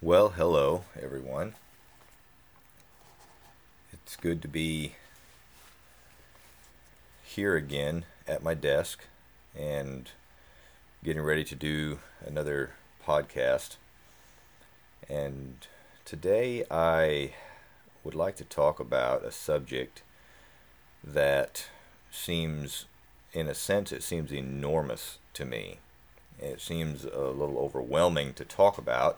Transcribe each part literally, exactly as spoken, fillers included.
Well, hello, everyone. It's good to be here again at my desk and getting ready to do another podcast. And today I would like to talk about a subject that seems, in a sense, it seems enormous to me. It seems a little overwhelming to talk about,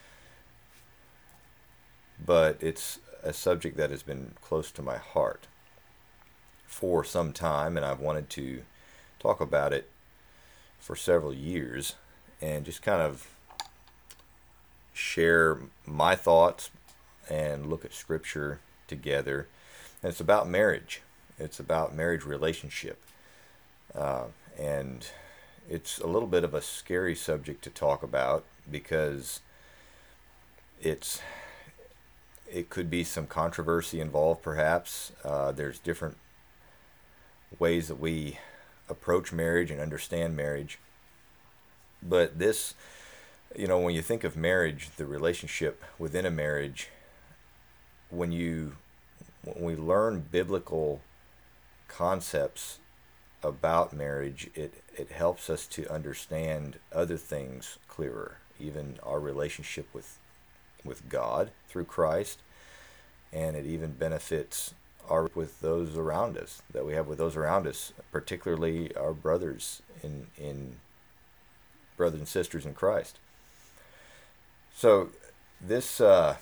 but it's a subject that has been close to my heart for some time, and I've wanted to talk about it for several years and just kind of share my thoughts and look at scripture together. And it's about marriage. It's about marriage relationship. Uh, and it's a little bit of a scary subject to talk about because it's it could be some controversy involved, perhaps. Uh, there's different ways that we approach marriage and understand marriage. But this, you know, when you think of marriage, the relationship within a marriage, when you when we learn biblical concepts about marriage, it, it helps us to understand other things clearer, even our relationship with with God through Christ, and it even benefits our with those around us that we have with those around us, particularly our brothers in in brothers and sisters in Christ. So this uh,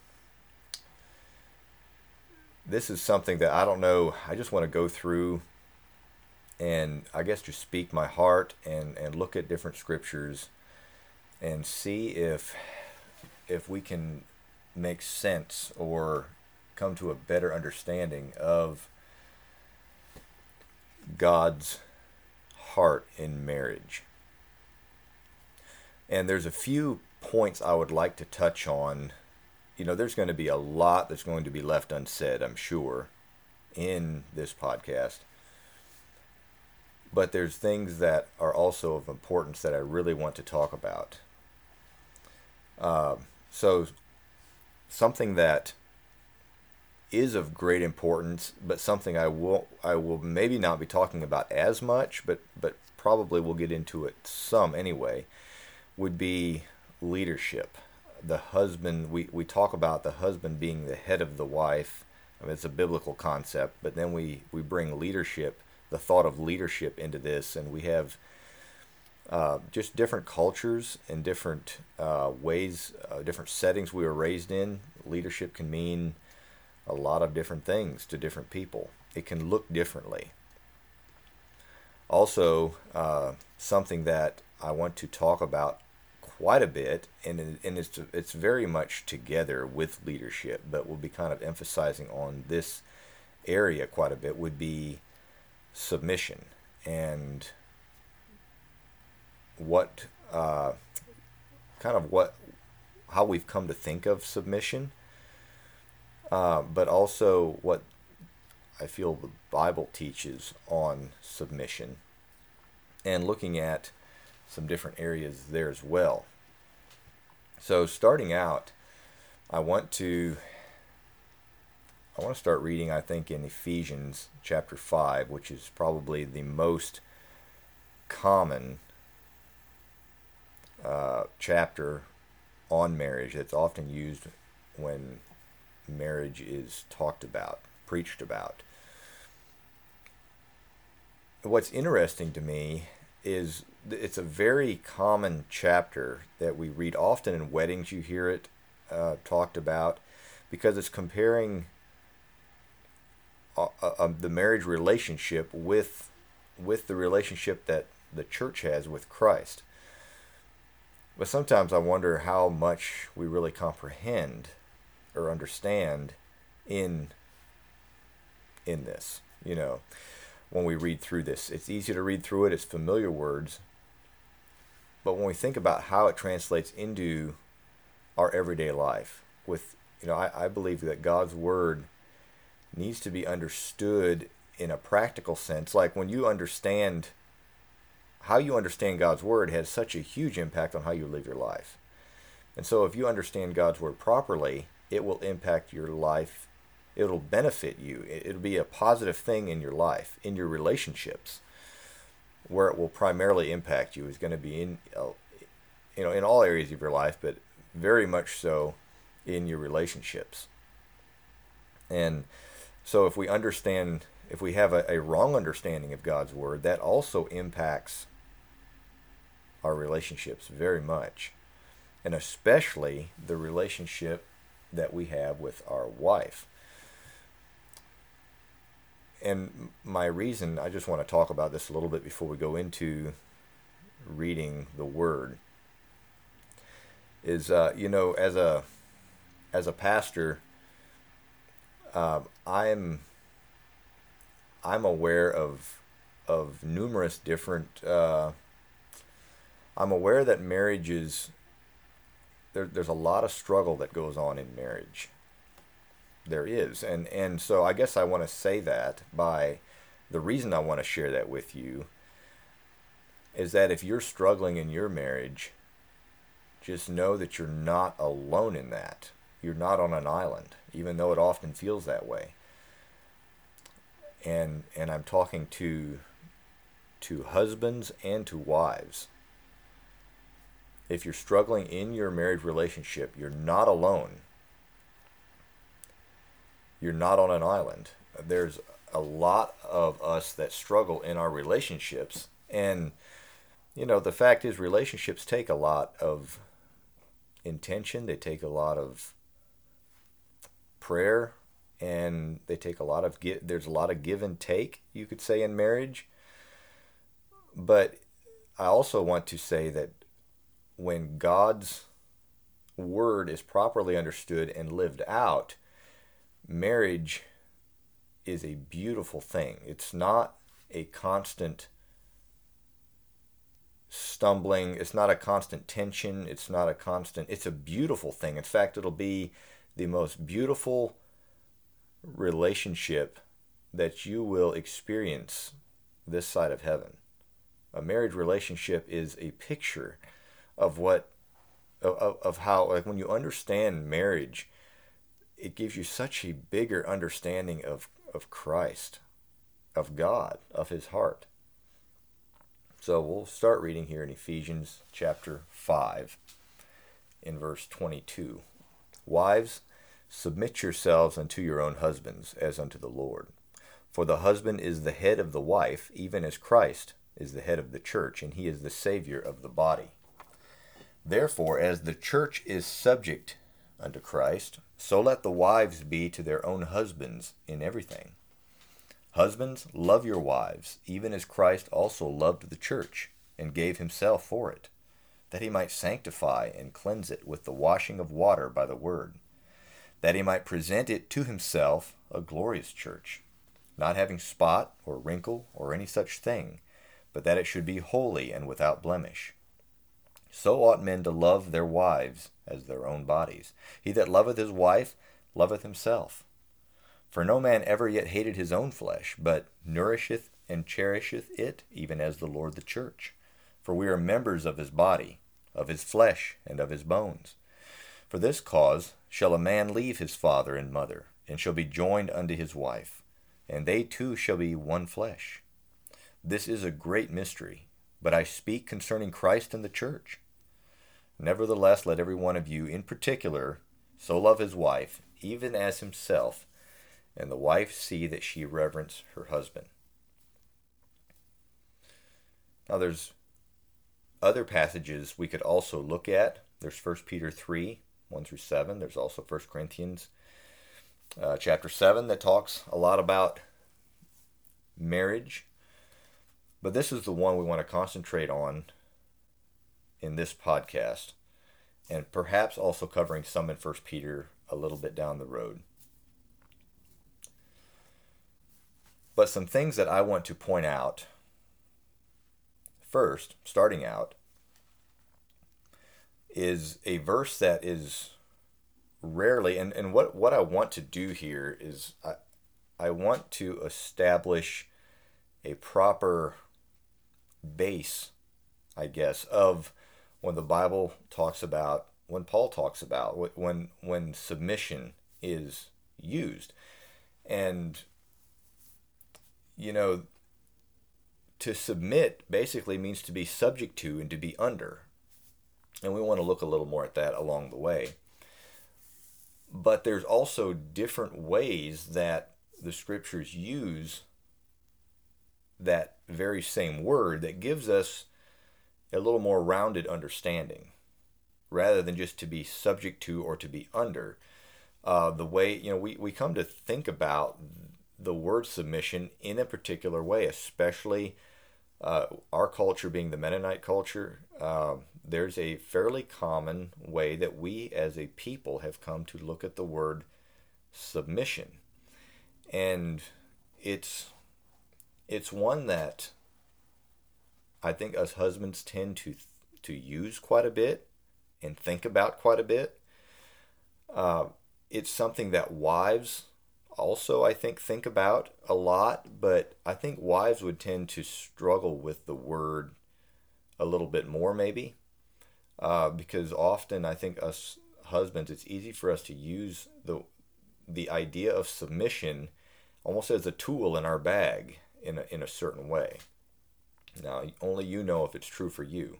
this is something that I don't know. I just want to go through and I guess just speak my heart and and look at different scriptures and see if if we can make sense or come to a better understanding of God's heart in marriage. And there's a few points I would like to touch on. You know, there's going to be a lot that's going to be left unsaid, I'm sure, in this podcast. But there's things that are also of importance that I really want to talk about. Uh, so, something that is of great importance, but something I will I will maybe not be talking about as much, but but probably will get into it some anyway, would be leadership. The husband, we, we talk about the husband being the head of the wife. I mean, it's a biblical concept, but then we, we bring leadership, the thought of leadership into this, and we have uh, just different cultures and different uh, ways, uh, different settings we were raised in. Leadership can mean a lot of different things to different people. It can look differently. Also, uh, something that I want to talk about quite a bit, and and it's it's very much together with leadership, but we'll be kind of emphasizing on this area quite a bit, would be submission and what uh, kind of what how we've come to think of submission, uh, but also what I feel the Bible teaches on submission, and looking at some different areas there as well. So starting out, I want to I want to start reading, I think, in Ephesians chapter five, which is probably the most common uh, chapter on marriage that's often used when marriage is talked about, preached about. What's interesting to me is it's a very common chapter that we read often in weddings. You hear it uh, talked about because it's comparing uh, uh, the marriage relationship with with the relationship that the church has with Christ. But sometimes I wonder how much we really comprehend or understand in in this. You know, when we read through this, it's easy to read through it. It's familiar words. But when we think about how it translates into our everyday life, with, you know, I, I believe that God's word needs to be understood in a practical sense. Like when you understand, how you understand God's word has such a huge impact on how you live your life. And so if you understand God's word properly, it will impact your life. It'll benefit you. It'll be a positive thing in your life, in your relationships. Where it will primarily impact you is going to be in, uh, you know, in all areas of your life, but very much so in your relationships. And so if we understand, if we have a, a wrong understanding of God's word, that also impacts our relationships very much. And especially the relationship that we have with our wife. And my reason, I just want to talk about this a little bit before we go into reading the word, is, uh, you know, as a as a pastor, uh, I'm I'm aware of of numerous different. Uh, I'm aware that marriage is there. There's a lot of struggle that goes on in marriage. There is, and and so I guess I want to say that by the reason I want to share that with you is that if you're struggling in your marriage, just know that you're not alone in that. You're not on an island, even though it often feels that way. And and I'm talking to to husbands and to wives. If you're struggling in your marriage relationship, you're not alone. You're not on an island. There's a lot of us that struggle in our relationships. And, you know, the fact is relationships take a lot of intention. They take a lot of prayer. And they take a lot of, give, there's a lot of give and take, you could say, in marriage. But I also want to say that when God's word is properly understood and lived out, marriage is a beautiful thing. It's not a constant stumbling. It's not a constant tension. It's not a constant, it's a beautiful thing. In fact, it'll be the most beautiful relationship that you will experience this side of heaven. A marriage relationship is a picture of what, of, of how, like when you understand marriage, it gives you such a bigger understanding of, of Christ, of God, of his heart. So we'll start reading here in Ephesians chapter five, in verse twenty-two. Wives, submit yourselves unto your own husbands, as unto the Lord. For the husband is the head of the wife, even as Christ is the head of the church, and he is the Savior of the body. Therefore, as the church is subject unto Christ, so let the wives be to their own husbands in everything. Husbands, love your wives, even as Christ also loved the church, and gave himself for it, that he might sanctify and cleanse it with the washing of water by the word, that he might present it to himself a glorious church, not having spot or wrinkle or any such thing, but that it should be holy and without blemish. So ought men to love their wives as their own bodies. He that loveth his wife loveth himself. For no man ever yet hated his own flesh, but nourisheth and cherisheth it, even as the Lord the church. For we are members of his body, of his flesh, and of his bones. For this cause shall a man leave his father and mother, and shall be joined unto his wife, and they two shall be one flesh. This is a great mystery, but I speak concerning Christ and the church. Nevertheless, let every one of you in particular so love his wife, even as himself, and the wife see that she reverence her husband. Now there's other passages we could also look at. There's First Peter three, one through seven. There's also First Corinthians uh, chapter seven that talks a lot about marriage. But this is the one we want to concentrate on in this podcast, and perhaps also covering some in First Peter a little bit down the road. But some things that I want to point out, first, starting out, is a verse that is rarely, and, and what, what I want to do here is I, I want to establish a proper base, I guess, of when the Bible talks about when Paul talks about when when submission is used. And you know, to submit basically means to be subject to and to be under. And we want to look a little more at that along the way. But there's also different ways that the scriptures use that very same word that gives us a little more rounded understanding, rather than just to be subject to or to be under. Uh, the way, you know, we, we come to think about the word submission in a particular way, especially uh, our culture being the Mennonite culture. Uh, there's a fairly common way that we as a people have come to look at the word submission. And it's it's one that I think us husbands tend to to use quite a bit and think about quite a bit. Uh, it's something that wives also, I think, think about a lot, but I think wives would tend to struggle with the word a little bit more, maybe, uh, because often I think us husbands, it's easy for us to use the the idea of submission almost as a tool in our bag in a, in a certain way. Now, only you know if it's true for you,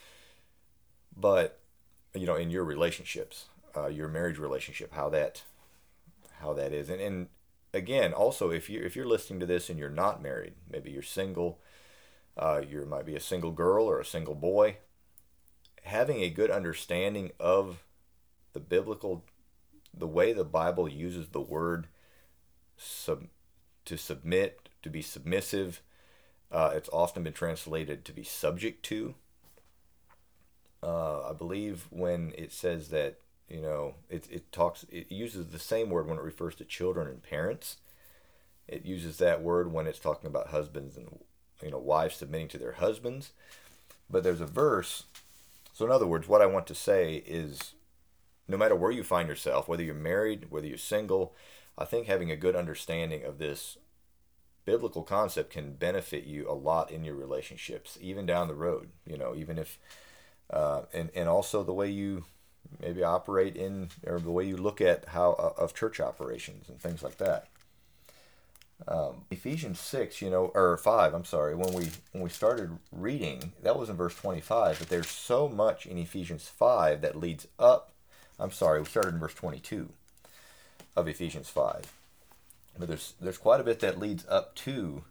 but you know, in your relationships, uh, your marriage relationship, how that how that is, and and again, also if you if you're listening to this and you're not married, maybe you're single, uh, you might be a single girl or a single boy, having a good understanding of the biblical, the way the Bible uses the word sub, to submit, to be submissive. Uh, it's often been translated to be subject to. Uh, I believe when it says that, you know, it it talks, it uses the same word when it refers to children and parents. It uses that word when it's talking about husbands and, you know, wives submitting to their husbands. But there's a verse. So in other words, what I want to say is, no matter where you find yourself, whether you're married, whether you're single, I think having a good understanding of this biblical concept can benefit you a lot in your relationships, even down the road. You know, even if, uh, and and also the way you maybe operate in, or the way you look at how uh, of church operations and things like that. Um, Ephesians six, you know, or five. I'm sorry. When we when we started reading, that was in verse twenty-five. But there's so much in Ephesians five that leads up. I'm sorry. We started in verse twenty-two of Ephesians five. But there's there's quite a bit that leads up to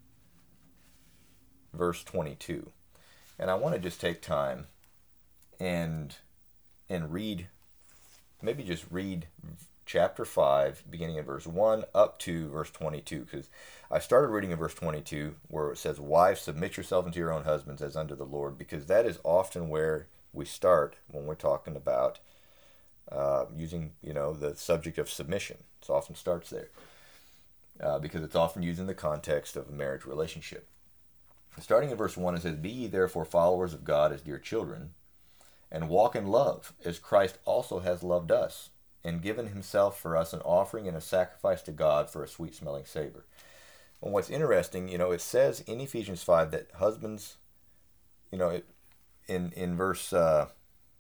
verse twenty-two, and I want to just take time and and read, maybe just read chapter five, beginning in verse one up to verse twenty-two, because I started reading in verse twenty-two where it says, "Wives, submit yourself unto your own husbands as unto the Lord," because that is often where we start when we're talking about uh, using, you know, the subject of submission. It often starts there. Uh, because it's often used in the context of a marriage relationship. Starting in verse one, it says, "Be ye therefore followers of God as dear children, and walk in love, as Christ also has loved us, and given himself for us an offering and a sacrifice to God for a sweet-smelling savor." And what's interesting, you know, it says in Ephesians five that husbands, you know, it, in, in verse, uh,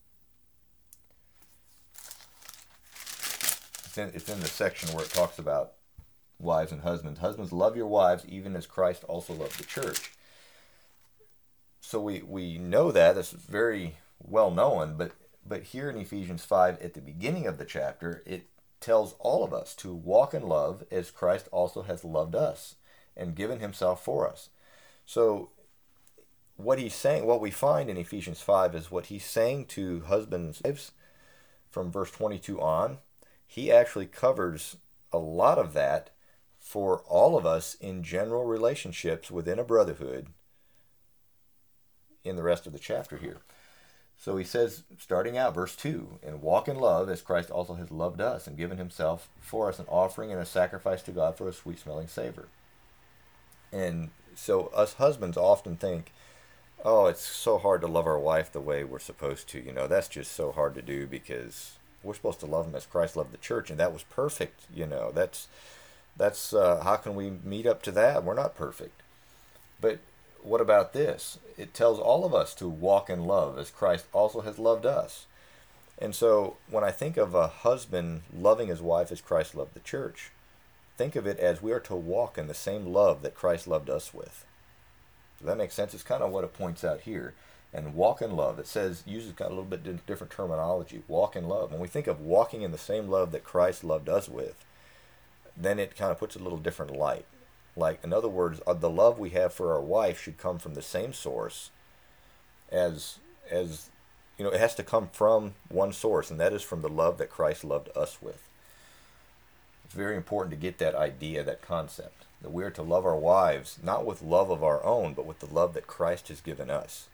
it's in, it's in the section where it talks about wives and husbands. Husbands, love your wives even as Christ also loved the church. So we, we know that. That's very well known. But, but here in Ephesians five, at the beginning of the chapter, it tells all of us to walk in love as Christ also has loved us and given himself for us. So what he's saying, what we find in Ephesians five is what he's saying to husbands and wives from verse twenty-two on. He actually covers a lot of that for all of us in general relationships within a brotherhood in the rest of the chapter here. So he says, starting out, verse two, "And walk in love as Christ also has loved us and given himself for us an offering and a sacrifice to God for a sweet-smelling savor." And so us husbands often think, oh, it's so hard to love our wife the way we're supposed to. You know, that's just so hard to do because we're supposed to love them as Christ loved the church, and that was perfect. You know, that's... That's uh, how can we meet up to that? We're not perfect. But what about this? It tells all of us to walk in love as Christ also has loved us. And so when I think of a husband loving his wife as Christ loved the church, think of it as we are to walk in the same love that Christ loved us with. Does that make sense? It's kind of what it points out here. And walk in love, it says, uses kind of a little bit different terminology. Walk in love. When we think of walking in the same love that Christ loved us with, then it kind of puts a little different light. Like, in other words, the love we have for our wife should come from the same source as, as you know, it has to come from one source, and that is from the love that Christ loved us with. It's very important to get that idea, that concept, that we are to love our wives, not with love of our own, but with the love that Christ has given us.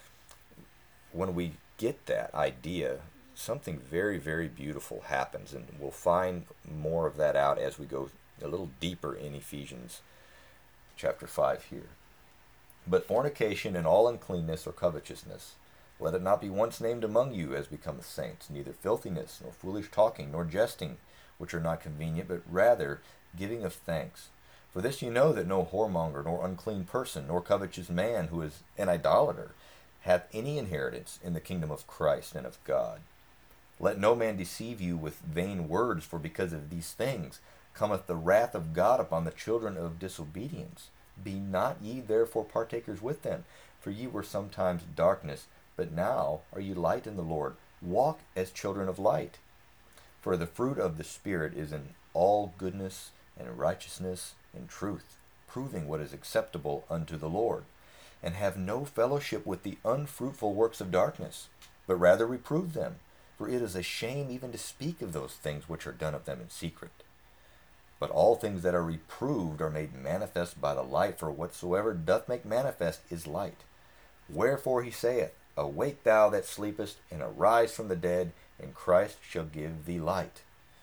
When we get that idea, something very, very beautiful happens, and we'll find more of that out as we go a little deeper in Ephesians chapter five here. But fornication and all uncleanness or covetousness, let it not be once named among you as becometh saints, neither filthiness, nor foolish talking, nor jesting, which are not convenient, but rather giving of thanks. For this you know, that no whoremonger, nor unclean person, nor covetous man who is an idolater, hath any inheritance in the kingdom of Christ and of God. Let no man deceive you with vain words, for because of these things cometh the wrath of God upon the children of disobedience. Be not ye therefore partakers with them, for ye were sometimes darkness, but now are ye light in the Lord. Walk as children of light. For the fruit of the Spirit is in all goodness and righteousness and truth, proving what is acceptable unto the Lord. And have no fellowship with the unfruitful works of darkness, but rather reprove them. For it is a shame even to speak of those things which are done of them in secret. But all things that are reproved are made manifest by the light, for whatsoever doth make manifest is light. Wherefore he saith, Awake thou that sleepest, and arise from the dead, and Christ shall give thee light.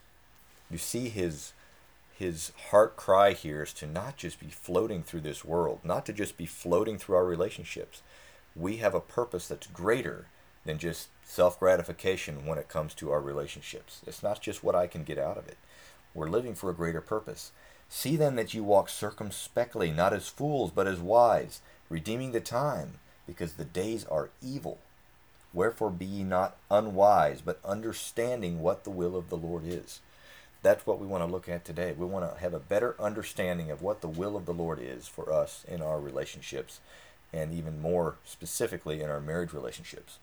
You see his his heart cry here is to not just be floating through this world, not to just be floating through our relationships. We have a purpose that's greater than just self-gratification when it comes to our relationships. It's not just what I can get out of it. We're living for a greater purpose. See then that you walk circumspectly, not as fools, but as wise, redeeming the time, because the days are evil. Wherefore be ye not unwise, but understanding what the will of the Lord is. That's what we want to look at today. We want to have a better understanding of what the will of the Lord is for us in our relationships, and even more specifically in our marriage relationships.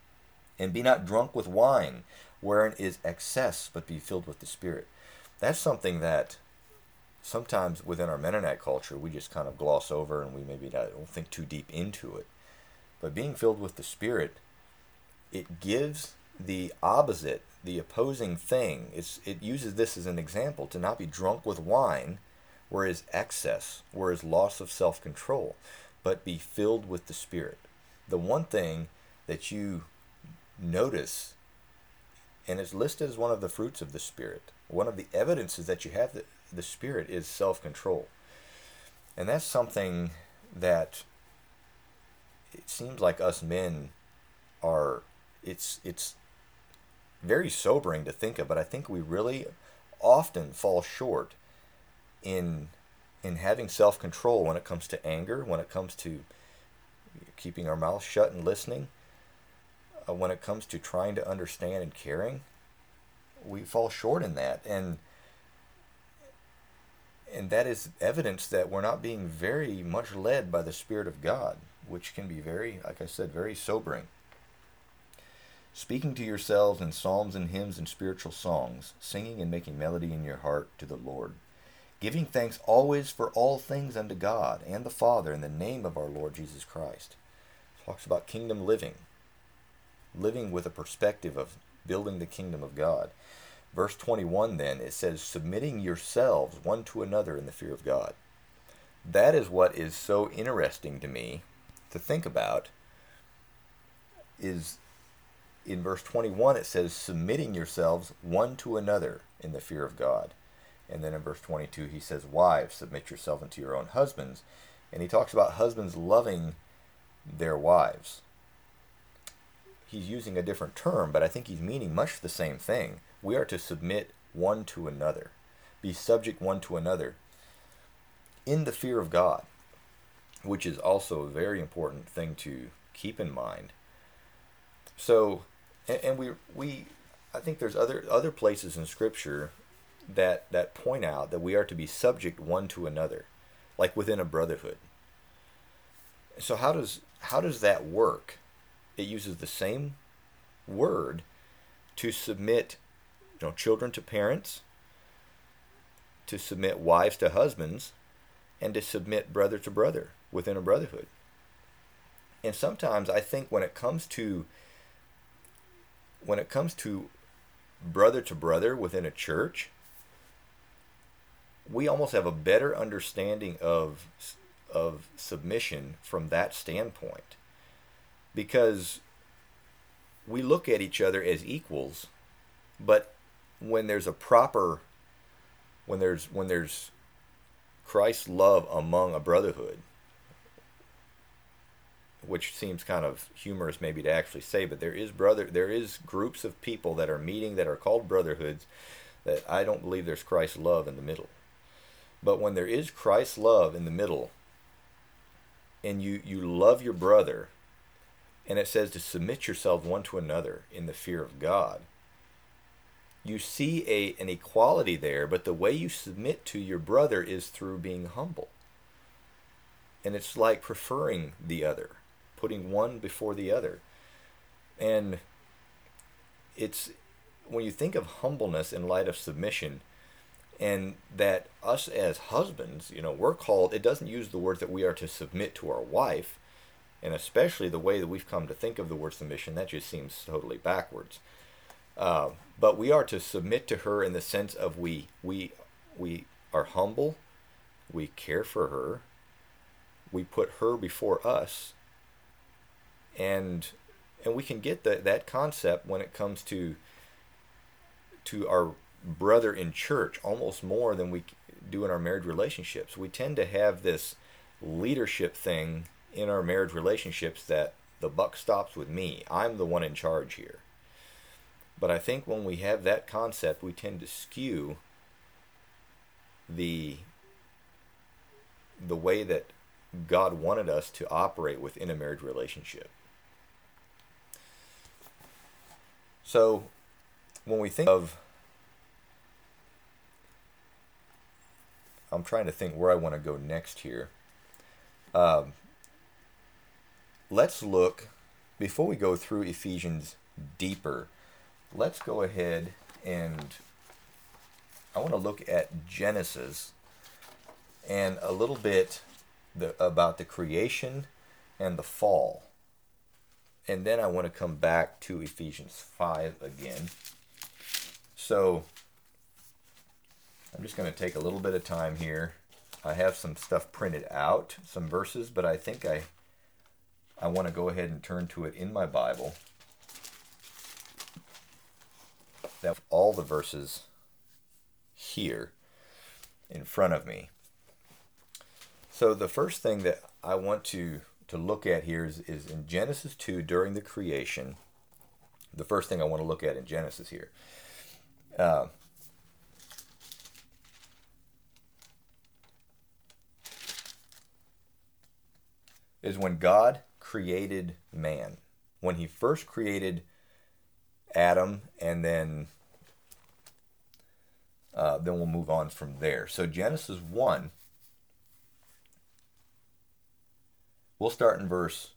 And be not drunk with wine, wherein is excess, but be filled with the Spirit. That's something that sometimes within our Mennonite culture we just kind of gloss over, and we maybe don't think too deep into it. But being filled with the Spirit, it gives the opposite, the opposing thing. It's, it uses this as an example, to not be drunk with wine, where is excess, where is loss of self-control, but be filled with the Spirit. The one thing that you notice, and it's listed as one of the fruits of the Spirit, one of the evidences that you have the, the Spirit is self-control. And that's something that it seems like us men are, it's it's very sobering to think of, but I think we really often fall short in in having self-control when it comes to anger, when it comes to keeping our mouths shut and listening, uh, when it comes to trying to understand and caring. We fall short in that, and and that is evidence that we're not being very much led by the Spirit of God, which can be very, like I said, very sobering. Speaking to yourselves in psalms and hymns and spiritual songs, singing and making melody in your heart to the Lord, giving thanks always for all things unto God and the Father in the name of our Lord Jesus Christ. It talks about kingdom living, living with a perspective of building the kingdom of God. Verse twenty-one then, it says, submitting yourselves one to another in the fear of God. That is what is so interesting to me to think about, is in verse twenty-one it says, submitting yourselves one to another in the fear of God. And then in verse twenty-two he says, wives, submit yourself unto your own husbands. And he talks about husbands loving their wives. He's using a different term, but I think he's meaning much the same thing. We are to submit one to another, be subject one to another in the fear of God, which is also a very important thing to keep in mind. So And, and we we I think there's other other places in Scripture that that point out that we are to be subject one to another, like within a brotherhood. So how does how does that work? It uses the same word to submit, you know, children to parents, to submit wives to husbands, and to submit brother to brother within a brotherhood. And sometimes I think when it comes to when it comes to brother to brother within a church, we almost have a better understanding of of submission from that standpoint, because we look at each other as equals, but when there's a proper when there's when there's Christ's love among a brotherhood, which seems kind of humorous maybe to actually say, but there is brother there is groups of people that are meeting that are called brotherhoods that I don't believe there's Christ's love in the middle. But when there is Christ's love in the middle, and you, you love your brother, and it says to submit yourselves one to another in the fear of God, you see a an equality there, but the way you submit to your brother is through being humble. And it's like preferring the other, putting one before the other. And it's when you think of humbleness in light of submission, and that us as husbands, you know, we're called, it doesn't use the word that we are to submit to our wife, and especially the way that we've come to think of the word submission, that just seems totally backwards. Uh, but we are to submit to her in the sense of we we we are humble, we care for her, we put her before us, and and we can get that that concept when it comes to to our brother in church almost more than we do in our marriage relationships. We tend to have this leadership thing in our marriage relationships that the buck stops with me. I'm the one in charge here. But I think when we have that concept, we tend to skew the the way that God wanted us to operate within a marriage relationship. So when we think of, I'm trying to think where I want to go next here. Um, let's look, before we go through Ephesians deeper, let's go ahead and I want to look at Genesis and a little bit the, about the creation and the fall. And then I want to come back to Ephesians five again. So I'm just going to take a little bit of time here. I have some stuff printed out, some verses, but I think I I want to go ahead and turn to it in my Bible. That all the verses here in front of me. So the first thing that I want to, to look at here is, is in Genesis two, during the creation. The first thing I want to look at in Genesis here. Uh, is when God created man. When he first created Adam, and then uh, then we'll move on from there. So Genesis one, we'll start in verse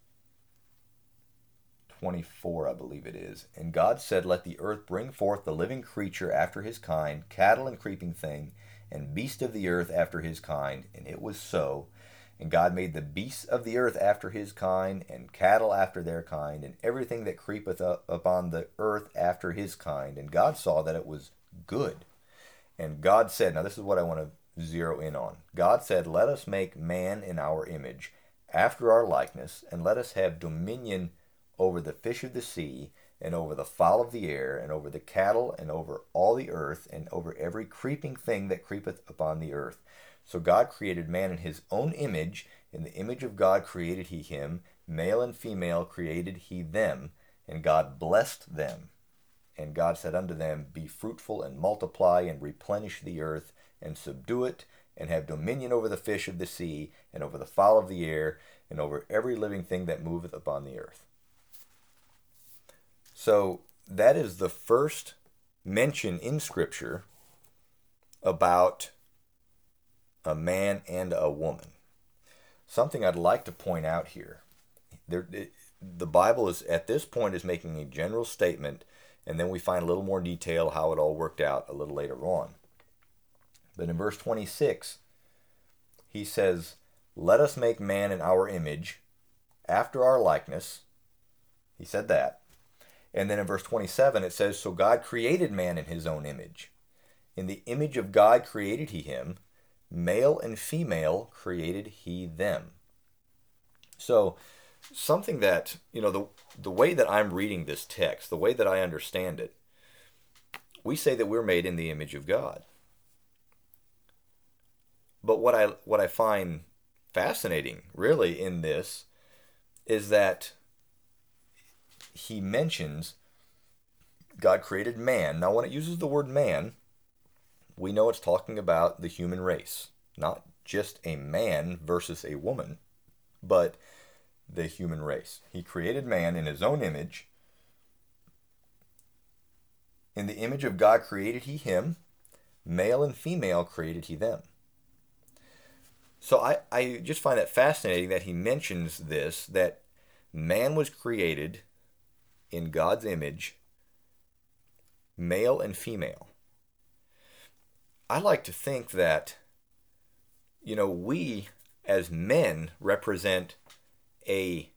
twenty-four, I believe it is. And God said, let the earth bring forth the living creature after his kind, cattle and creeping thing, and beast of the earth after his kind. And it was so. And God made the beasts of the earth after his kind, and cattle after their kind, and everything that creepeth up upon the earth after his kind. And God saw that it was good. And God said, now this is what I want to zero in on. God said, let us make man in our image, after our likeness, and let us have dominion over the fish of the sea, and over the fowl of the air, and over the cattle, and over all the earth, and over every creeping thing that creepeth upon the earth. So God created man in his own image. In the image of God created he him. Male and female created he them. And God blessed them. And God said unto them, be fruitful and multiply and replenish the earth and subdue it, and have dominion over the fish of the sea, and over the fowl of the air, and over every living thing that moveth upon the earth. So that is the first mention in Scripture about a man and a woman. Something I'd like to point out here. There, it, the Bible is at this point is making a general statement, and then we find a little more detail how it all worked out a little later on. But in verse twenty-six, he says, "Let us make man in our image, after our likeness." He said that. And then in verse twenty-seven it says, "So God created man in his own image. In the image of God created he him. Male and female created he them." So something that, you know, the the way that I'm reading this text, the way that I understand it, we say that we're made in the image of God. But what I what I find fascinating really in this is that he mentions God created man. Now when it uses the word man, we know it's talking about the human race, not just a man versus a woman, but the human race. He created man in his own image. In the image of God created he him. Male and female created he them. So I, I just find that fascinating that he mentions this, that man was created in God's image, male and female. I like to think that, you know, we as men represent a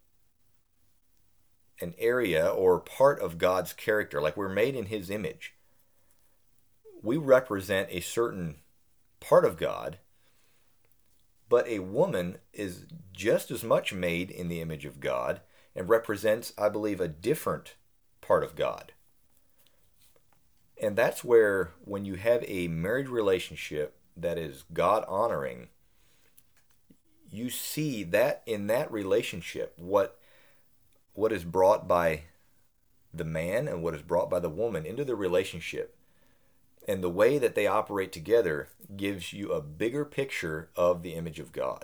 an area or part of God's character, like we're made in his image. We represent a certain part of God, but a woman is just as much made in the image of God and represents, I believe, a different part of God. And that's where, when you have a marriage relationship that is God-honoring, you see that in that relationship, what what is brought by the man and what is brought by the woman into the relationship. And the way that they operate together gives you a bigger picture of the image of God.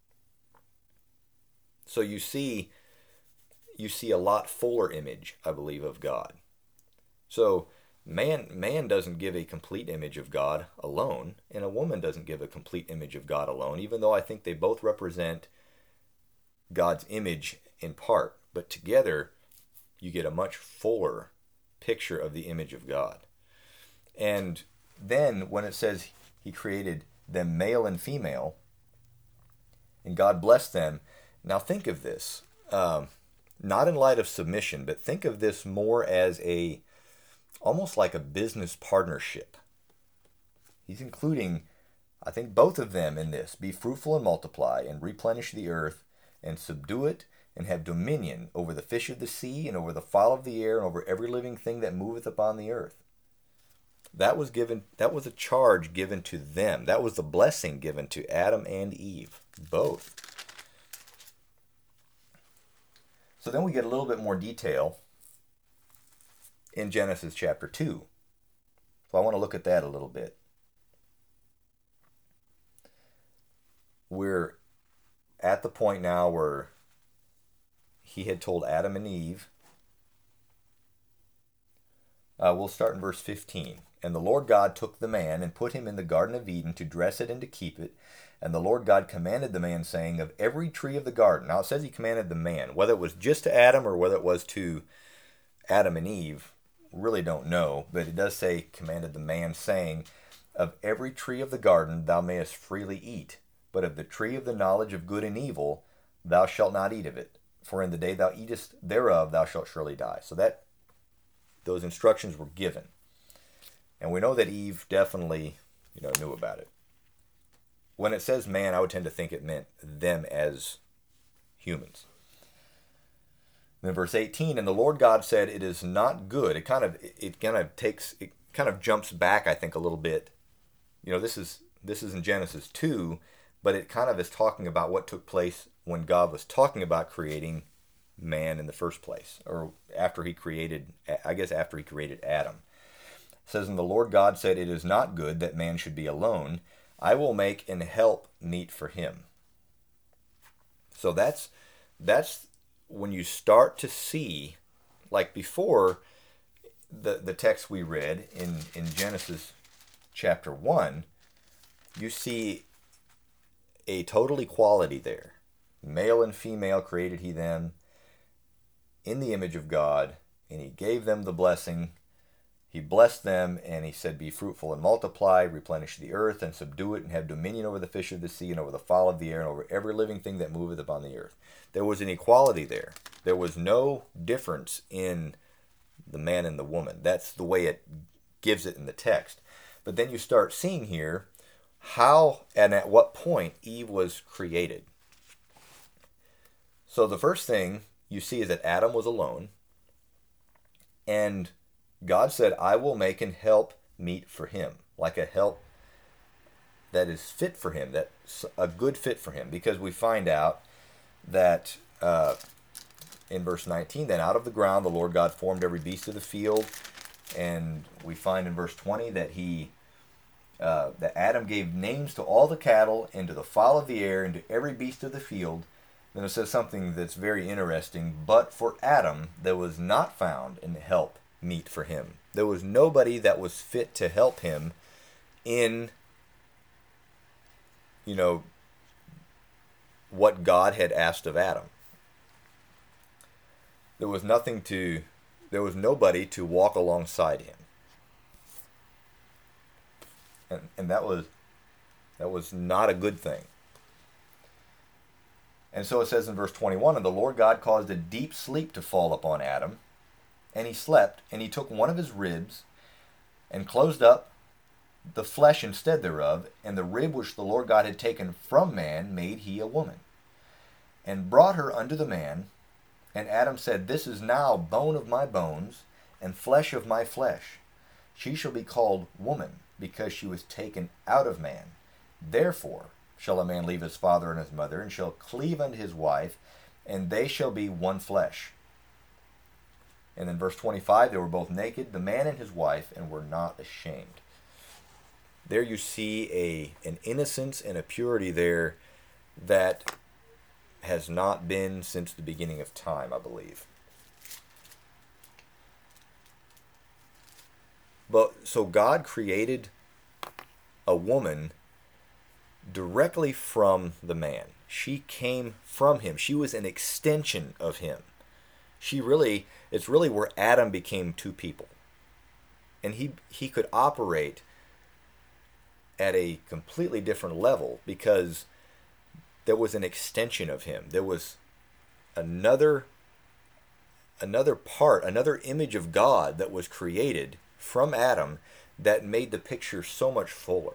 So you see, you see a lot fuller image, I believe, of God. So man, man doesn't give a complete image of God alone, and a woman doesn't give a complete image of God alone, even though I think they both represent God's image in part. But together, you get a much fuller picture of the image of God. And then when it says he created them male and female, and God blessed them, now think of this, um, not in light of submission, but think of this more as a, almost like a business partnership. He's including, I think, both of them in this. Be fruitful and multiply, and replenish the earth, and subdue it, and have dominion over the fish of the sea, and over the fowl of the air, and over every living thing that moveth upon the earth. That was given. That was a charge given to them. That was the blessing given to Adam and Eve, both. So then we get a little bit more detail in Genesis chapter two. So I want to look at that a little bit. We're at the point now where he had told Adam and Eve. Uh, we'll start in verse fifteen. "And the Lord God took the man and put him in the Garden of Eden to dress it and to keep it. And the Lord God commanded the man, saying, Of every tree of the garden." Now it says he commanded the man. Whether it was just to Adam or whether it was to Adam and Eve, really don't know. But it does say commanded the man, saying, "Of every tree of the garden thou mayest freely eat. But of the tree of the knowledge of good and evil thou shalt not eat of it. For in the day thou eatest thereof thou shalt surely die." So that those instructions were given. And we know that Eve definitely, you know, knew about it. When it says man, I would tend to think it meant them as humans. Then verse eighteen, "And the Lord God said, It is not good." It kind of it kind of takes it kind of jumps back, I think, a little bit. You know, this is this is in Genesis two, but it kind of is talking about what took place when God was talking about creating man in the first place, or after he created, I guess after he created Adam. It says, "And the Lord God said, It is not good that man should be alone. I will make an help meet for him." So that's that's when you start to see like before, the, the text we read in, in Genesis chapter one, you see a total equality there. Male and female created he them in the image of God, and he gave them the blessing. He blessed them, and he said, be fruitful and multiply, replenish the earth, and subdue it, and have dominion over the fish of the sea, and over the fowl of the air, and over every living thing that moveth upon the earth. There was an equality there. There was no difference in the man and the woman. That's the way it gives it in the text. But then you start seeing here how and at what point Eve was created. So the first thing you see is that Adam was alone, and God said, I will make an help meet for him, like a help that is fit for him, that's a good fit for him. Because we find out that uh, in verse nineteen, then out of the ground the Lord God formed every beast of the field. And we find in verse twenty that he, uh, that Adam gave names to all the cattle, and to the fowl of the air, and to every beast of the field. Then it says something that's very interesting. But for Adam there was not found an help meet for him. There was nobody that was fit to help him in, you know, what God had asked of Adam. There was nothing to, there was nobody to walk alongside him. And, and that was, that was not a good thing. And so it says in verse twenty-one, and the Lord God caused a deep sleep to fall upon Adam, and he slept, and he took one of his ribs, and closed up the flesh instead thereof, and the rib which the Lord God had taken from man made he a woman, and brought her unto the man. And Adam said, this is now bone of my bones, and flesh of my flesh. She shall be called woman, because she was taken out of man. Therefore shall a man leave his father and his mother, and shall cleave unto his wife, and they shall be one flesh. And in verse twenty-five, they were both naked, the man and his wife, and were not ashamed. There you see a an innocence and a purity there that has not been since the beginning of time, I believe. But so God created a woman directly from the man. She came from him. She was an extension of him. She really, it's really where Adam became two people. And he he could operate at a completely different level because there was an extension of him. There was another another part, another image of God that was created from Adam that made the picture so much fuller.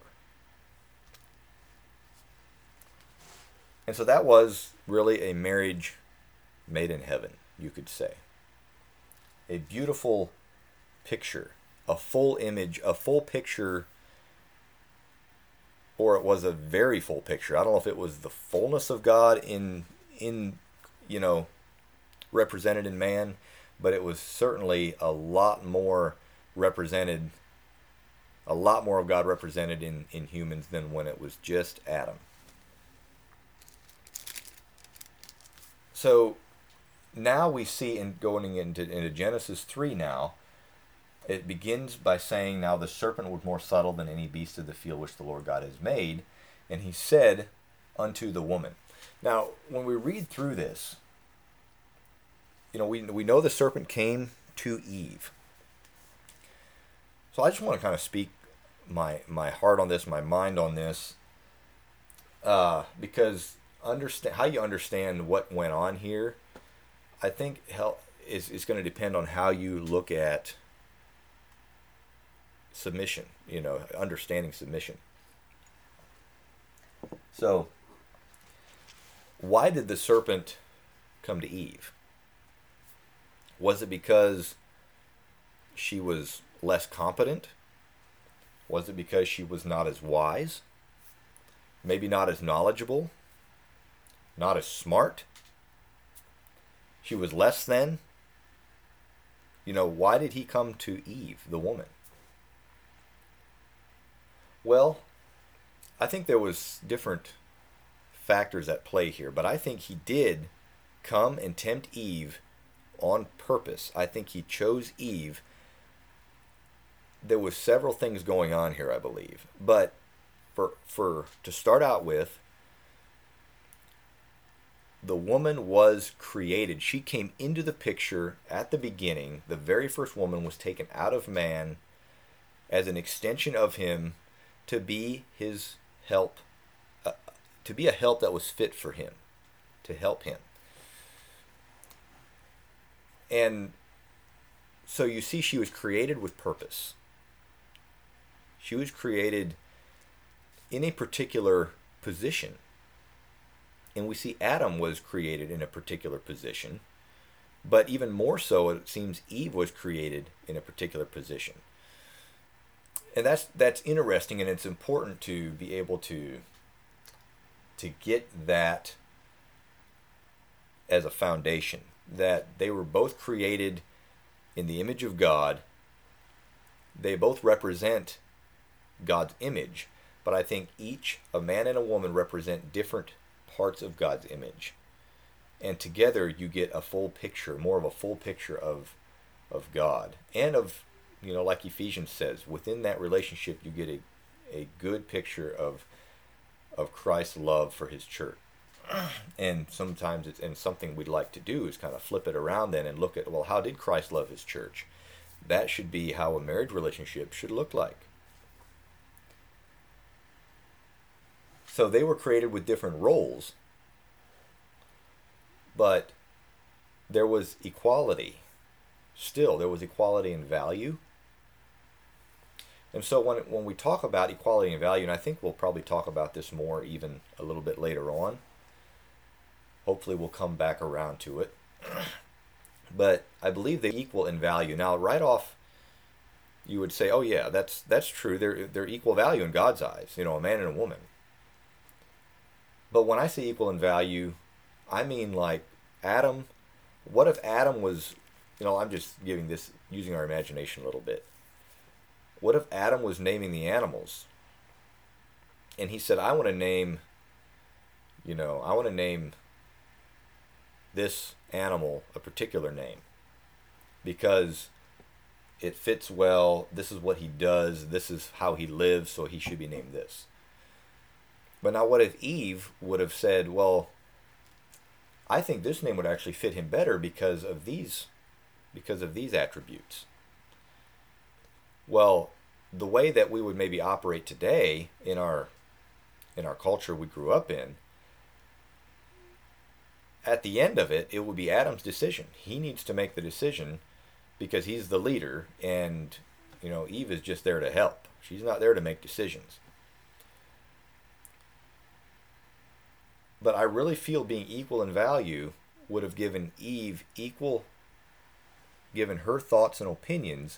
And so that was really a marriage made in heaven, you could say. A beautiful picture, a full image, a full picture, or it was a very full picture. I don't know if it was the fullness of God in, in you know, represented in man, but it was certainly a lot more represented, a lot more of God represented in, in humans than when it was just Adam. So now we see, in going into, into Genesis three now, it begins by saying, now the serpent was more subtle than any beast of the field which the Lord God has made, and he said unto the woman. Now, when we read through this, you know, we, we know the serpent came to Eve. So I just want to kind of speak my, my heart on this, my mind on this, uh, because understand how you understand what went on here, I think hell is, is going to depend on how you look at submission, you know, understanding submission. So, why did the serpent come to Eve? Was it because she was less competent? Was it because she was not as wise? Maybe not as knowledgeable? Not as smart? She was less than? You know, why did he come to Eve, the woman? Well, I think there was different factors at play here, but I think he did come and tempt Eve on purpose. I think he chose Eve. There was several things going on here, I believe. But for for to start out with, the woman was created. She came into the picture at the beginning. The very first woman was taken out of man as an extension of him to be his help, uh, to be a help that was fit for him, to help him. And so you see, she was created with purpose. She was created in a particular position. And we see Adam was created in a particular position. But even more so, it seems Eve was created in a particular position. And that's that's interesting, and it's important to be able to to get that as a foundation, that they were both created in the image of God. They both represent God's image, but I think each, a man and a woman, represent different parts of God's image. And together you get a full picture, more of a full picture of of God. And of, you know, like Ephesians says, within that relationship you get a, a good picture of of Christ's love for his church. And sometimes it's, and something we'd like to do is kind of flip it around then and look at, well, how did Christ love his church? That should be how a marriage relationship should look like. So they were created with different roles, but there was equality. Still, there was equality in value. And so when when we talk about equality in value, and I think we'll probably talk about this more even a little bit later on. Hopefully we'll come back around to it. But I believe they're equal in value. Now, right off, you would say, oh yeah, that's that's true. They're, they're equal value in God's eyes, you know, a man and a woman. But when I say equal in value, I mean like Adam. What if Adam was, you know, I'm just giving this, using our imagination a little bit. What if Adam was naming the animals? And he said, I want to name, you know, I want to name this animal a particular name because it fits well, this is what he does, this is how he lives, so he should be named this. But now what if Eve would have said, well, I think this name would actually fit him better because of these because of these attributes. Well, the way that we would maybe operate today in our in our culture we grew up in, at the end of it, it would be Adam's decision. He needs to make the decision because he's the leader, and you know, Eve is just there to help. She's not there to make decisions. But I really feel being equal in value would have given Eve equal, given her thoughts and opinions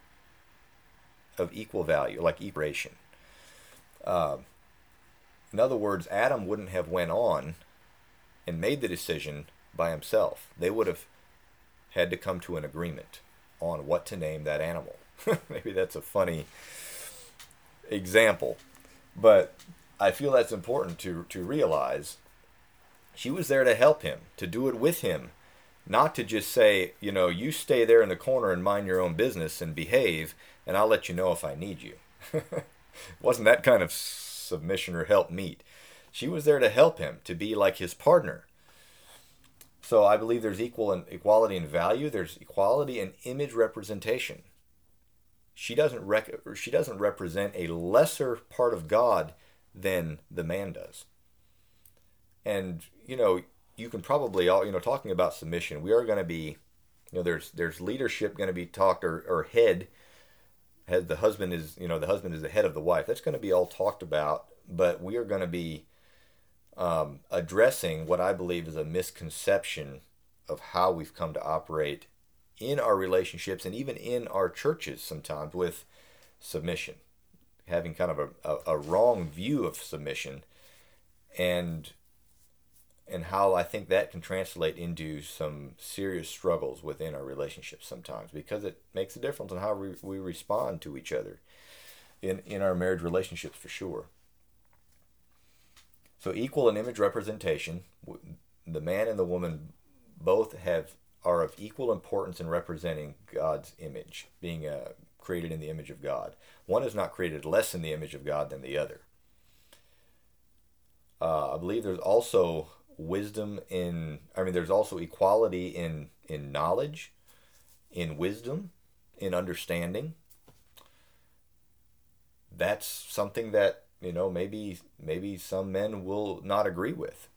of equal value, like equation. Uh, in other words, Adam wouldn't have went on and made the decision by himself. They would have had to come to an agreement on what to name that animal. Maybe that's a funny example, but I feel that's important to to realize. She was there to help him, to do it with him, not to just say, you know, you stay there in the corner and mind your own business and behave, and I'll let you know if I need you. It wasn't that kind of submission or help meet. She was there to help him, to be like his partner. So I believe there's equal in, equality in value. There's equality in image representation. She doesn't rec- she doesn't represent a lesser part of God than the man does. And, you know, you can probably, all you know, talking about submission, we are going to be, you know, there's there's leadership going to be talked, or, or head, head, the husband is, you know, the husband is the head of the wife. That's going to be all talked about, but we are going to be um, addressing what I believe is a misconception of how we've come to operate in our relationships and even in our churches sometimes with submission, having kind of a, a, a wrong view of submission, and and how I think that can translate into some serious struggles within our relationships sometimes, because it makes a difference in how we, we respond to each other in, in our marriage relationships, for sure. So equal in image representation, the man and the woman both have are of equal importance in representing God's image, being uh, created in the image of God. One is not created less in the image of God than the other. Uh, I believe there's also wisdom in, I mean, there's also equality in, in knowledge, in wisdom, in understanding. That's something that, you know, maybe maybe some men will not agree with.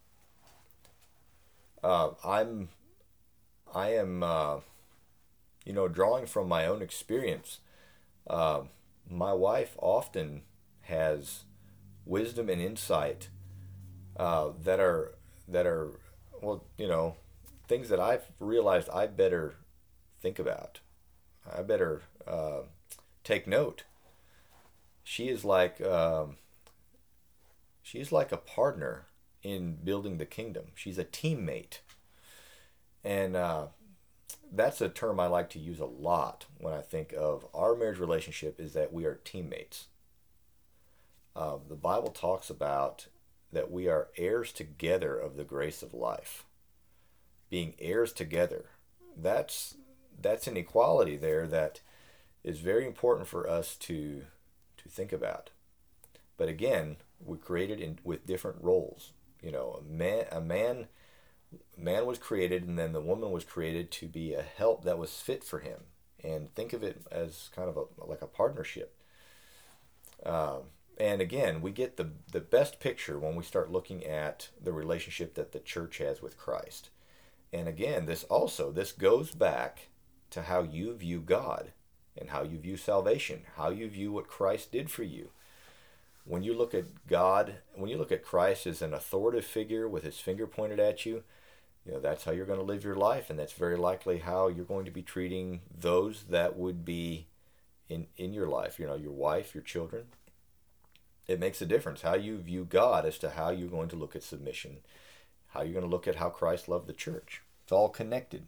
Uh, I'm, I am, uh, you know, drawing from my own experience. Uh, my wife often has wisdom and insight uh, that are that are well, you know, things that I've realized I better think about. I better uh, take note. She is like um, she's like a partner in building the kingdom. She's a teammate, and uh, that's a term I like to use a lot when I think of our marriage relationship. Is that we are teammates. Uh, the Bible talks about that we are heirs together of the grace of life. Being heirs together. That's that's an equality there that is very important for us to to think about. But again, we're created in with different roles. You know, a man a man man was created, and then the woman was created to be a help that was fit for him. And think of it as kind of a like a partnership. Um, and again, we get the the best picture when we start looking at the relationship that the church has with Christ. And again, this also this goes back to how you view God and how you view salvation, how you view what Christ did for you. When you look at God, when you look at Christ as an authoritative figure with his finger pointed at you, you know, that's how you're going to live your life, and that's very likely how you're going to be treating those that would be in, in your life, you know, your wife, your children. It makes a difference how you view God as to how you're going to look at submission, how you're going to look at how Christ loved the church. It's all connected.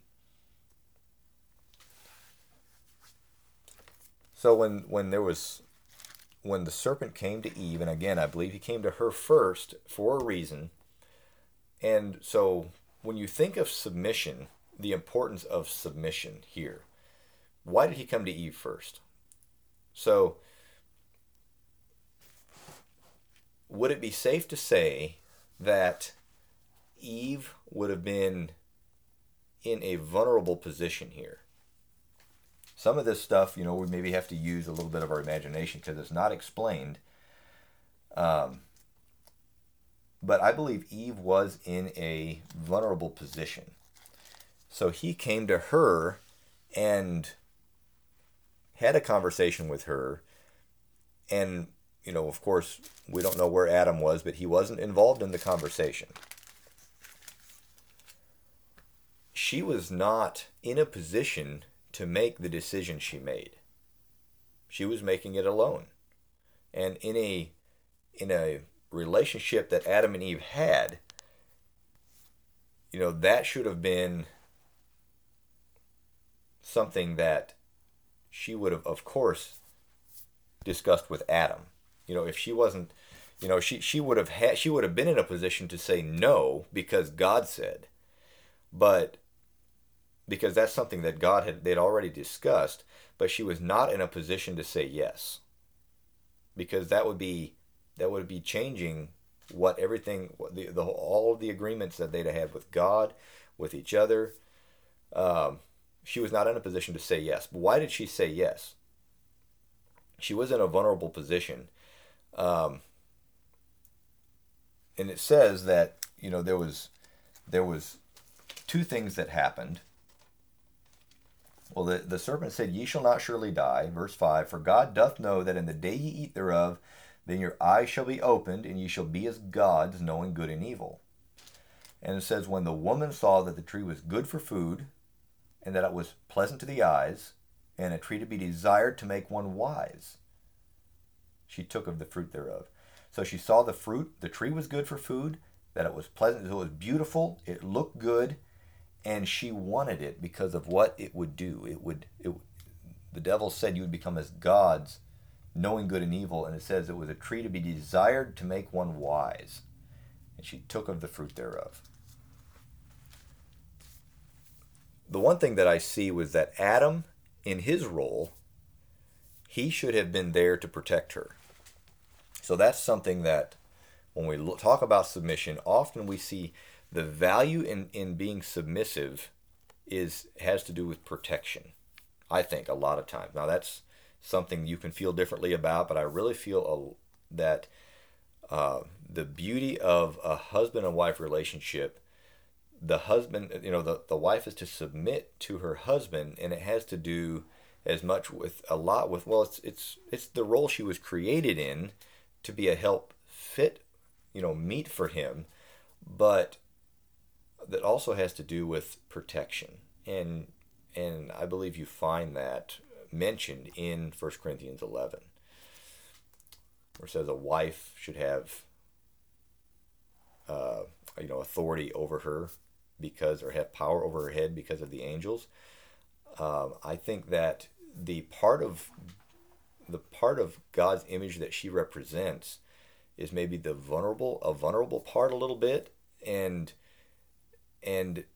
So when, when there was when the serpent came to Eve, and again, I believe he came to her first for a reason. And so when you think of submission, the importance of submission here, why did he come to Eve first? So would it be safe to say that Eve would have been in a vulnerable position here? Some of this stuff, you know, we maybe have to use a little bit of our imagination because it's not explained. Um, but I believe Eve was in a vulnerable position. So he came to her and had a conversation with her. And, you know, of course, we don't know where Adam was, but he wasn't involved in the conversation. She was not in a position to make the decision she made. She was making it alone. And in a in a relationship that Adam and Eve had, you know, that should have been something that she would have, of course, discussed with Adam. You know, if she wasn't, you know, she she would have had she would have been in a position to say no because God said. But because that's something that God had they'd already discussed, but she was not in a position to say yes. Because that would be that would be changing what everything the, the all of the agreements that they'd had with God, with each other. Um, she was not in a position to say yes. But why did she say yes? She was in a vulnerable position. Um, and it says that, you know, there was there was two things that happened. Well, the, the serpent said, Ye shall not surely die. Verse five, For God doth know that in the day ye eat thereof, then your eyes shall be opened, and ye shall be as gods, knowing good and evil. And it says, When the woman saw that the tree was good for food, and that it was pleasant to the eyes, and a tree to be desired to make one wise, she took of the fruit thereof. So she saw the fruit, the tree was good for food, that it was pleasant, it was beautiful, it looked good, and she wanted it because of what it would do. It would, it, the devil said you would become as gods, knowing good and evil, and it says it was a tree to be desired to make one wise. And she took of the fruit thereof. the one thing that I see was that Adam, in his role, he should have been there to protect her. So that's something that when we lo- talk about submission, often we see the value in, in being submissive is has to do with protection. I think a lot of times. Now that's something you can feel differently about, but I really feel a, that uh, the beauty of a husband and wife relationship, the husband, you know, the, the wife is to submit to her husband, and it has to do as much with a lot with, well, it's it's it's the role she was created in to be a help fit, you know, meet for him, but that also has to do with protection. And and I believe you find that mentioned in First Corinthians eleven, where it says a wife should have uh, you know, authority over her because, or have power over her head because of the angels. Um, I think that the part of the part of God's image that she represents is maybe the vulnerable, a vulnerable part a little bit, and and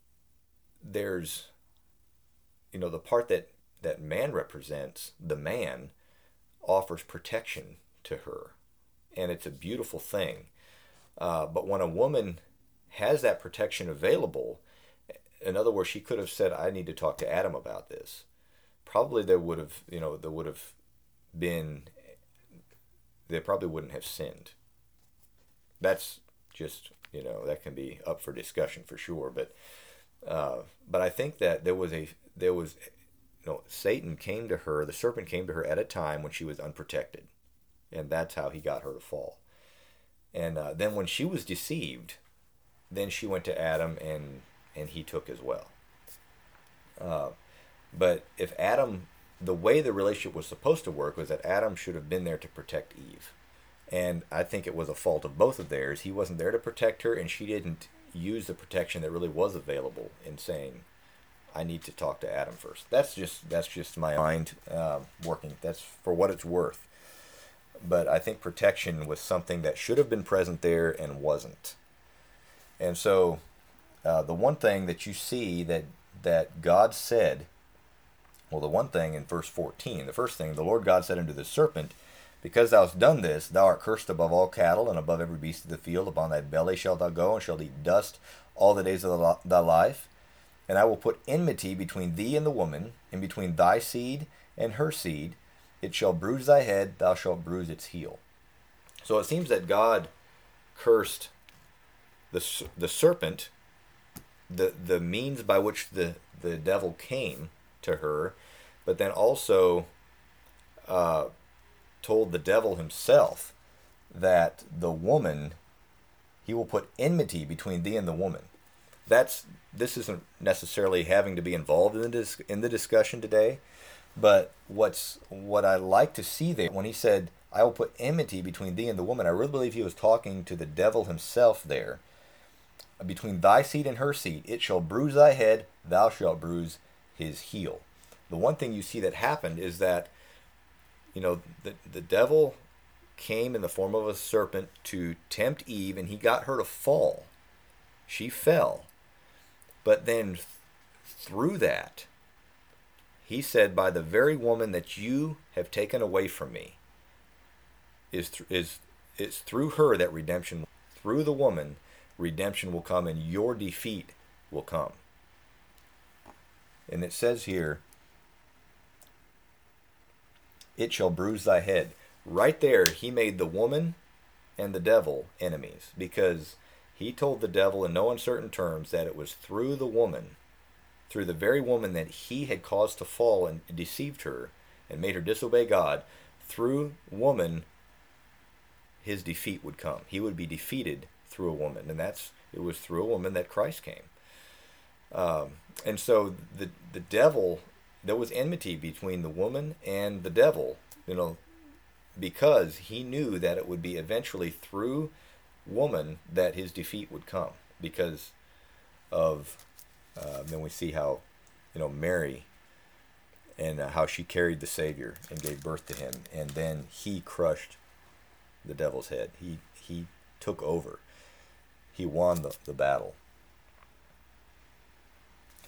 there's, you know, the part that that man represents, the man offers protection to her, and it's a beautiful thing. Uh, but when a woman has that protection available, in other words, she could have said, "I need to talk to Adam about this." Probably there would have, you know, there would have been, they probably wouldn't have sinned. That's just, you know, that can be up for discussion for sure. But uh, but I think that there was a there was, you know, Satan came to her, the serpent came to her at a time when she was unprotected, and that's how he got her to fall. And uh, then when she was deceived, then she went to Adam, and and he took as well. Uh, but if Adam, the way the relationship was supposed to work was that Adam should have been there to protect Eve. And I think it was a fault of both of theirs. He wasn't there to protect her, and she didn't use the protection that really was available in saying, "I need to talk to Adam first." That's just that's just my mind uh, working. That's for what it's worth. But I think protection was something that should have been present there and wasn't. And so uh, the one thing that you see that that God said, well, the one thing in verse fourteen, the first thing, the Lord God said unto the serpent, "Because thou hast done this, thou art cursed above all cattle and above every beast of the field. Upon thy belly shalt thou go, and shalt eat dust all the days of thy life. And I will put enmity between thee and the woman, and between thy seed and her seed. It shall bruise thy head, thou shalt bruise its heel." So it seems that God cursed the the serpent, the the means by which the, the devil came to her, but then also uh, told the devil himself that the woman, he will put enmity between thee and the woman. That's this isn't necessarily having to be involved in the dis- in the discussion today, but what's what I like to see there when he said, "I will put enmity between thee and the woman," I really believe he was talking to the devil himself there. "Between thy seed and her seed, it shall bruise thy head, thou shalt bruise his heel." The one thing you see that happened is that, you know, the the devil came in the form of a serpent to tempt Eve, and he got her to fall. She fell. But then th- through that, he said, "By the very woman that you have taken away from me, is th- is it's through her that redemption, through the woman, redemption will come, and your defeat will come." And it says here, "It shall bruise thy head." Right there, he made the woman and the devil enemies, because he told the devil in no uncertain terms that it was through the woman, through the very woman that he had caused to fall and deceived her and made her disobey God, through woman, his defeat would come. He would be defeated through a woman, and that's it was through a woman that Christ came. Um, and so the the devil, there was enmity between the woman and the devil, you know, because he knew that it would be eventually through woman that his defeat would come, because of uh, then we see how, you know, Mary and uh, how she carried the Savior and gave birth to him, and then he crushed the devil's head. He he took over. He won the, the battle.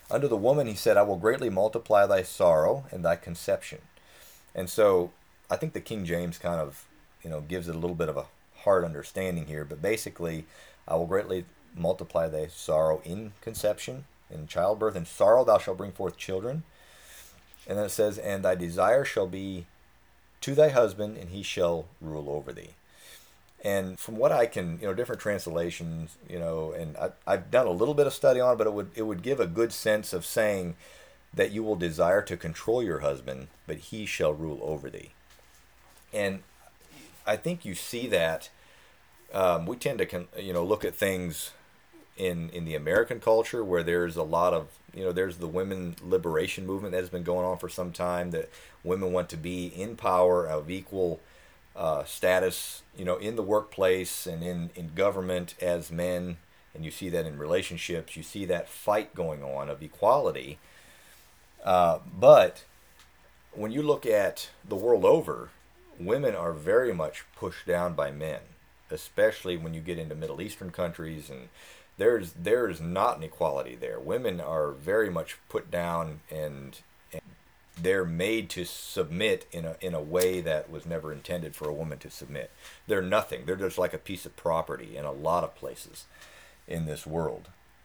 Unto the woman he said, I will greatly multiply thy sorrow and thy conception. And so I think the King James kind of, you know, gives it a little bit of a hard understanding here, but basically, I will greatly multiply thy sorrow in conception, in childbirth, and sorrow thou shalt bring forth children. And then it says, and thy desire shall be to thy husband, and he shall rule over thee. And from what I can, you know, different translations, you know, and I, I've done a little bit of study on it, but it would it would give a good sense of saying that you will desire to control your husband, but he shall rule over thee. And I think you see that um, we tend to, you know, look at things in in the American culture where there's a lot of, you know, there's the women liberation movement that has been going on for some time, that women want to be in power, of equal uh, status, you know, in the workplace and in, in government as men. And you see that in relationships. You see that fight going on of equality. Uh, but when you look at the world over, women are very much pushed down by men, especially when you get into Middle Eastern countries, and there's there's not an equality there. Women are very much put down, and, and they're made to submit in a in a way that was never intended for a woman to submit. They're nothing. They're just like a piece of property in a lot of places in this world.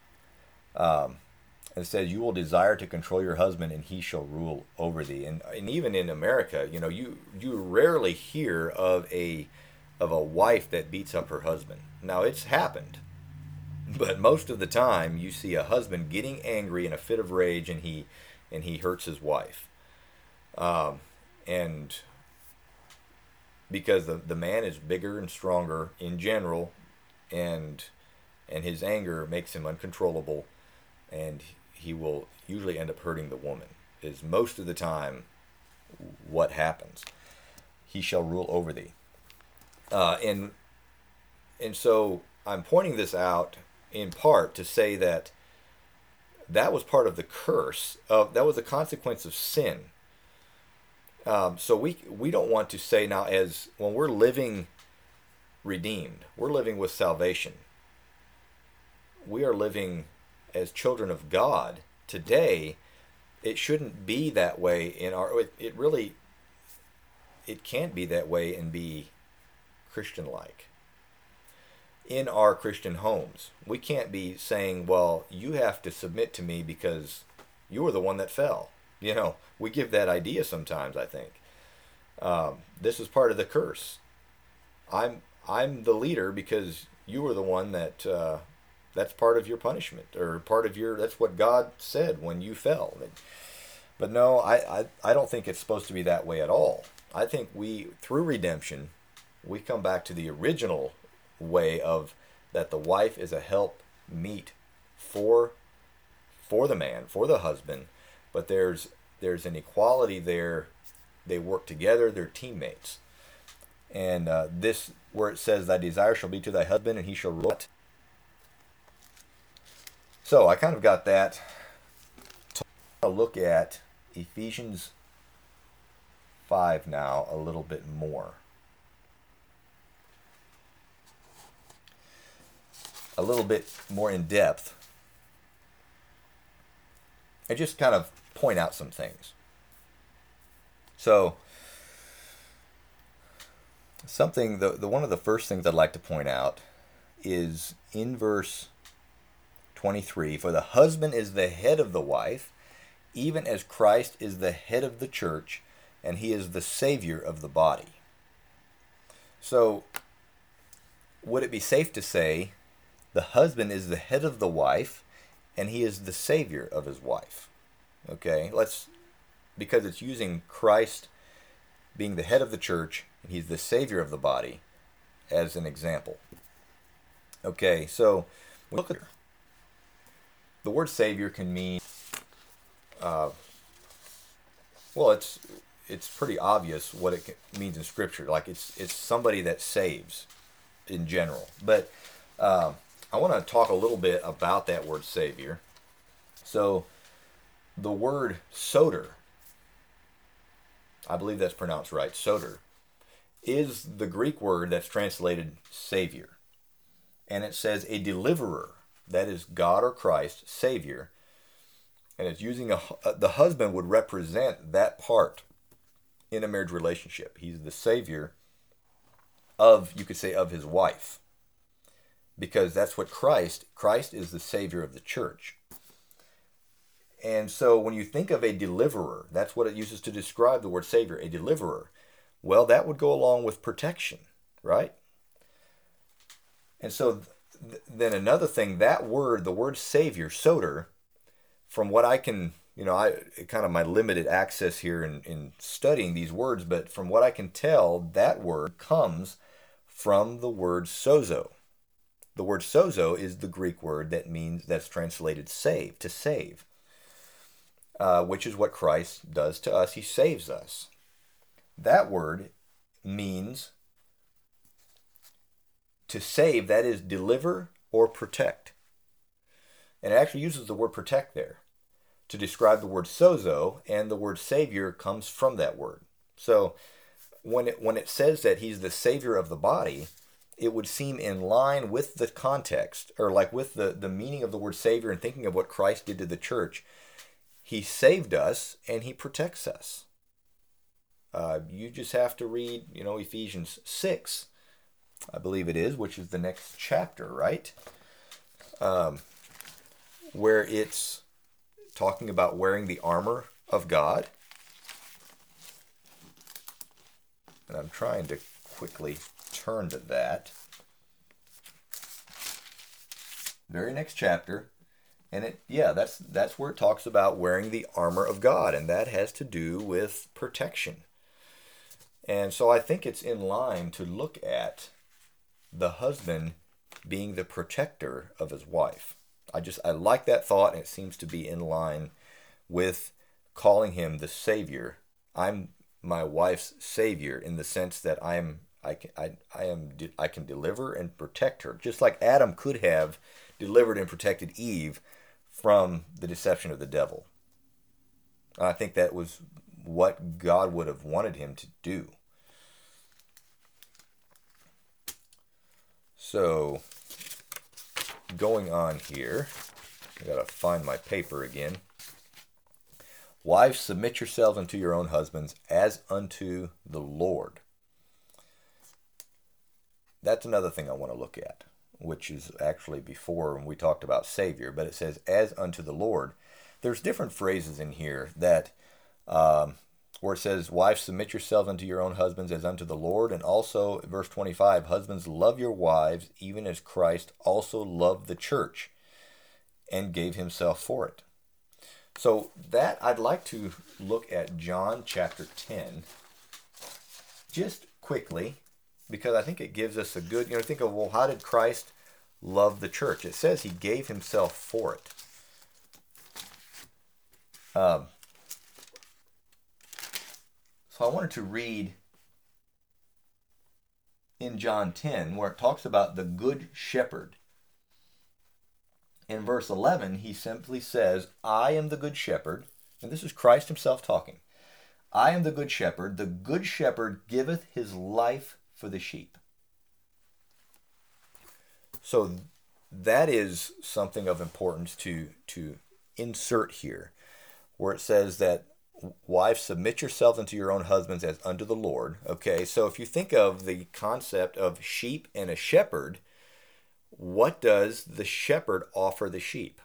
Um, it says, you will desire to control your husband, and he shall rule over thee. And, and even in America, you know, you you rarely hear of a of a wife that beats up her husband. Now, it's happened, but most of the time you see a husband getting angry in a fit of rage, and he and he hurts his wife. Um, and because the the man is bigger and stronger in general, and and his anger makes him uncontrollable, and he will usually end up hurting the woman, is most of the time what happens. He shall rule over thee. Uh, and and so I'm pointing this out in part to say that that was part of the curse of that was a consequence of sin. Um, so we we don't want to say now, as when we're living redeemed, we're living with salvation. We are living as children of God today. It shouldn't be that way in our. It, it really. It can't be that way and be Christian-like. In our Christian homes, we can't be saying, well, you have to submit to me because you were the one that fell. You know, we give that idea sometimes, I think. Um, this is part of the curse. I'm I'm the leader because you were the one that, uh, that's part of your punishment, or part of your, that's what God said when you fell. But no, I, I, I don't think it's supposed to be that way at all. I think we, through redemption, we come back to the original way of that the wife is a help meet for for the man, for the husband, but there's there's an equality there. They work together, they're teammates. And uh, this, where it says, thy desire shall be to thy husband, and he shall rule it. So I kind of got that. To look at Ephesians five now a little bit more. A little bit more in depth. And just kind of point out some things. So, something, the, the one of the first things I'd like to point out is in verse twenty-three, for the husband is the head of the wife, even as Christ is the head of the church, and he is the Savior of the body. So, would it be safe to say the husband is the head of the wife, and he is the Savior of his wife? Okay, let's, because it's using Christ being the head of the church, and he's the Savior of the body, as an example. Okay, so look at the word Savior can mean, uh, well, it's it's pretty obvious what it means in Scripture. Like it's it's somebody that saves, in general. But uh, I want to talk a little bit about that word Savior. So, the word soter, I believe that's pronounced right, soter, is the Greek word that's translated Savior. And it says a deliverer, that is God or Christ, Savior. And it's using a, the husband would represent that part in a marriage relationship. He's the savior of, you could say, of his wife. Because that's what Christ, Christ is the savior of the church. And so when you think of a deliverer, that's what it uses to describe the word savior, a deliverer. Well, that would go along with protection, right? And so th- then another thing, that word, the word savior, soter, from what I can, you know, I kind of my limited access here in, in studying these words, but from what I can tell, that word comes from the word sozo. The word sozo is the Greek word that means, that's translated save, to save, uh, which is what Christ does to us. He saves us. That word means to save, that is deliver or protect. And it actually uses the word protect there to describe the word sozo, and the word savior comes from that word. So when it when it says that he's the savior of the body, it would seem in line with the context, or like with the, the meaning of the word savior, and thinking of what Christ did to the church. He saved us and he protects us. Uh, you just have to read, you know, Ephesians six, I believe it is, which is the next chapter, right? Um, where it's talking about wearing the armor of God. And I'm trying to quickly turn to that. Very next chapter. And it, yeah, that's that's where it talks about wearing the armor of God, and that has to do with protection. And so I think it's in line to look at the husband being the protector of his wife. I just, I like that thought, and it seems to be in line with calling him the savior. I'm my wife's savior in the sense that I'm, I can, I, I am, I can deliver and protect her, just like Adam could have delivered and protected Eve from the deception of the devil. And I think that was what God would have wanted him to do. So, going on here, I gotta find my paper again. Wives, submit yourselves unto your own husbands as unto the Lord. That's another thing I want to look at, which is actually before when we talked about Savior, but it says as unto the Lord. There's different phrases in here that um, where it says, wives, submit yourselves unto your own husbands as unto the Lord. And also, verse twenty-five, husbands, love your wives, even as Christ also loved the church and gave himself for it. So that, I'd like to look at John chapter ten, just quickly, because I think it gives us a good, you know, think of, well, how did Christ love the church? It says he gave himself for it. Um, So I wanted to read in John ten where it talks about the good shepherd. In verse eleven, he simply says, I am the good shepherd, and this is Christ himself talking. I am the good shepherd. The good shepherd giveth his life for the sheep. So that is something of importance to, to insert here, where it says that wives, submit yourselves unto your own husbands as unto the Lord. Okay, so if you think of the concept of sheep and a shepherd, what does the shepherd offer the sheep?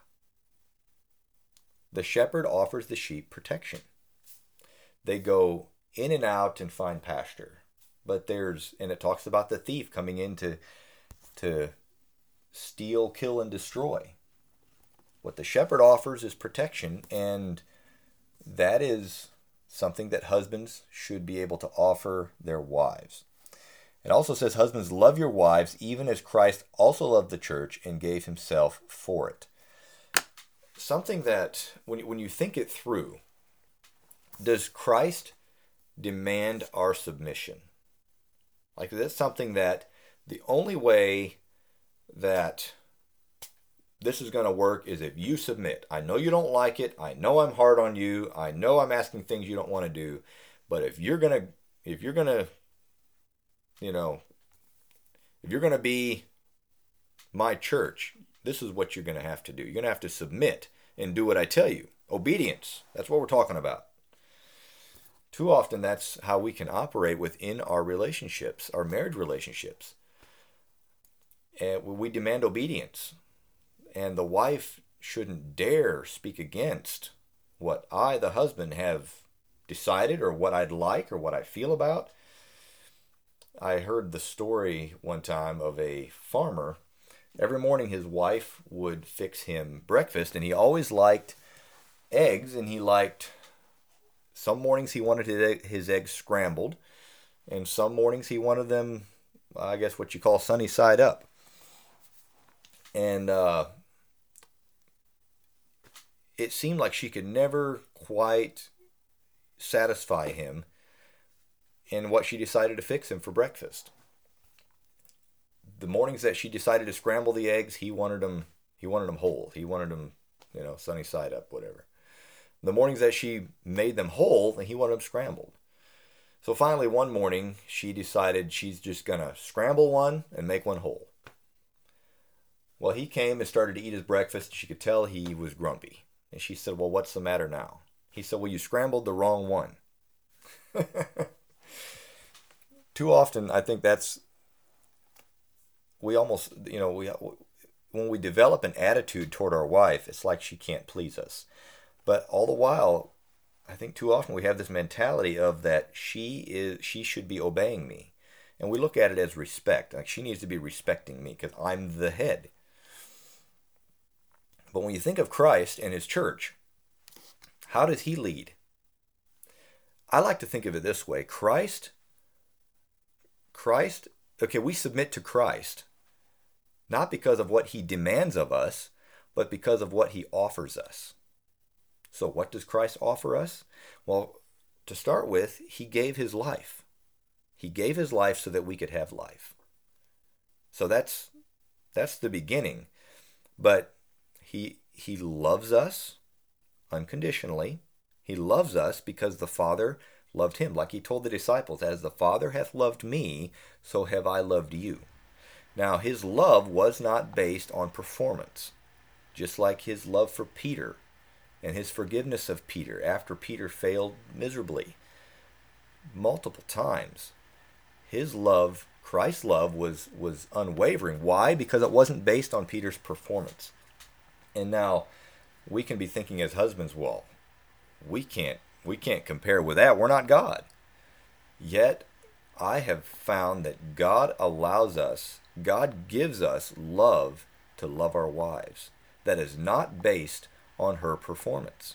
The shepherd offers the sheep protection. They go in and out and find pasture. But there's, and it talks about the thief coming in to, to steal, kill, and destroy. What the shepherd offers is protection, and that is something that husbands should be able to offer their wives. It also says, husbands, love your wives, even as Christ also loved the church and gave himself for it. Something that, when you, when you think it through, does Christ demand our submission? Like, that's something that the only way that this is going to work is if you submit. I know you don't like it. I know I'm hard on you. I know I'm asking things you don't want to do. But if you're going to, if you're going to, you know, if you're going to be my church, this is what you're going to have to do. You're going to have to submit and do what I tell you. Obedience. That's what we're talking about. Too often, that's how we can operate within our relationships, our marriage relationships. And we demand obedience. And the wife shouldn't dare speak against what I, the husband, have decided or what I'd like or what I feel about. I heard the story one time of a farmer. Every morning his wife would fix him breakfast, and he always liked eggs, and he liked, some mornings he wanted his, egg, his eggs scrambled, and some mornings he wanted them, I guess what you call sunny side up. And uh, it seemed like she could never quite satisfy him in what she decided to fix him for breakfast. The mornings that she decided to scramble the eggs, he wanted them, he wanted them whole. He wanted them, you know, sunny side up, whatever. The mornings that she made them whole, he wanted them scrambled. So finally, one morning, she decided she's just going to scramble one and make one whole. Well, he came and started to eat his breakfast. She could tell he was grumpy. And she said, well, what's the matter now? He said, well, you scrambled the wrong one. Too often, I think that's, we almost, you know, we when we develop an attitude toward our wife, it's like she can't please us. But all the while, I think too often we have this mentality of that she is, she should be obeying me. And we look at it as respect. Like she needs to be respecting me because I'm the head. But when you think of Christ and his church, how does he lead? I like to think of it this way. Christ, Christ, okay, we submit to Christ, not because of what he demands of us, but because of what he offers us. So what does Christ offer us? Well, to start with, he gave his life. He gave his life so that we could have life. So that's that's the beginning. But he he loves us unconditionally. He loves us because the Father loved him. Like he told the disciples, as the Father hath loved me, so have I loved you. Now, his love was not based on performance. Just like his love for Peter and his forgiveness of Peter after Peter failed miserably multiple times. His love, Christ's love, was, was unwavering. Why? Because it wasn't based on Peter's performance. And now, we can be thinking as husbands, well, we can't, we can't compare with that. We're not God. Yet, I have found that God allows us, God gives us love to love our wives that is not based on her performance.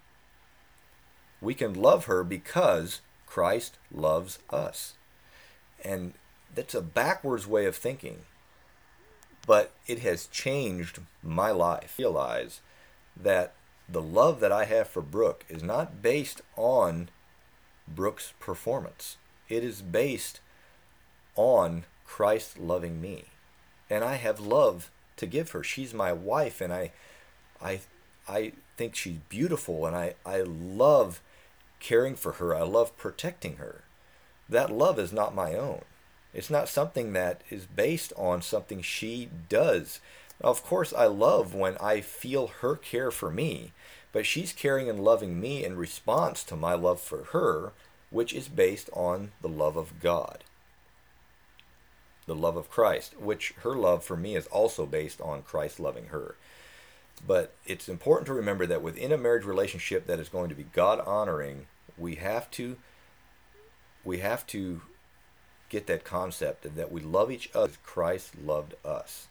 We can love her because Christ loves us. And that's a backwards way of thinking. But it has changed my life. I realize that the love that I have for Brooke is not based on Brooke's performance. It is based on Christ loving me. And I have love to give her. She's my wife, and I I I think she's beautiful, and I, I love caring for her. I love protecting her. That love is not my own. It's not something that is based on something she does. Now, of course, I love when I feel her care for me, but she's caring and loving me in response to my love for her, which is based on the love of God. The love of Christ, which her love for me is also based on Christ loving her. But it's important to remember that within a marriage relationship that is going to be God-honoring, we have to we have to get that concept of that we love each other as Christ loved us.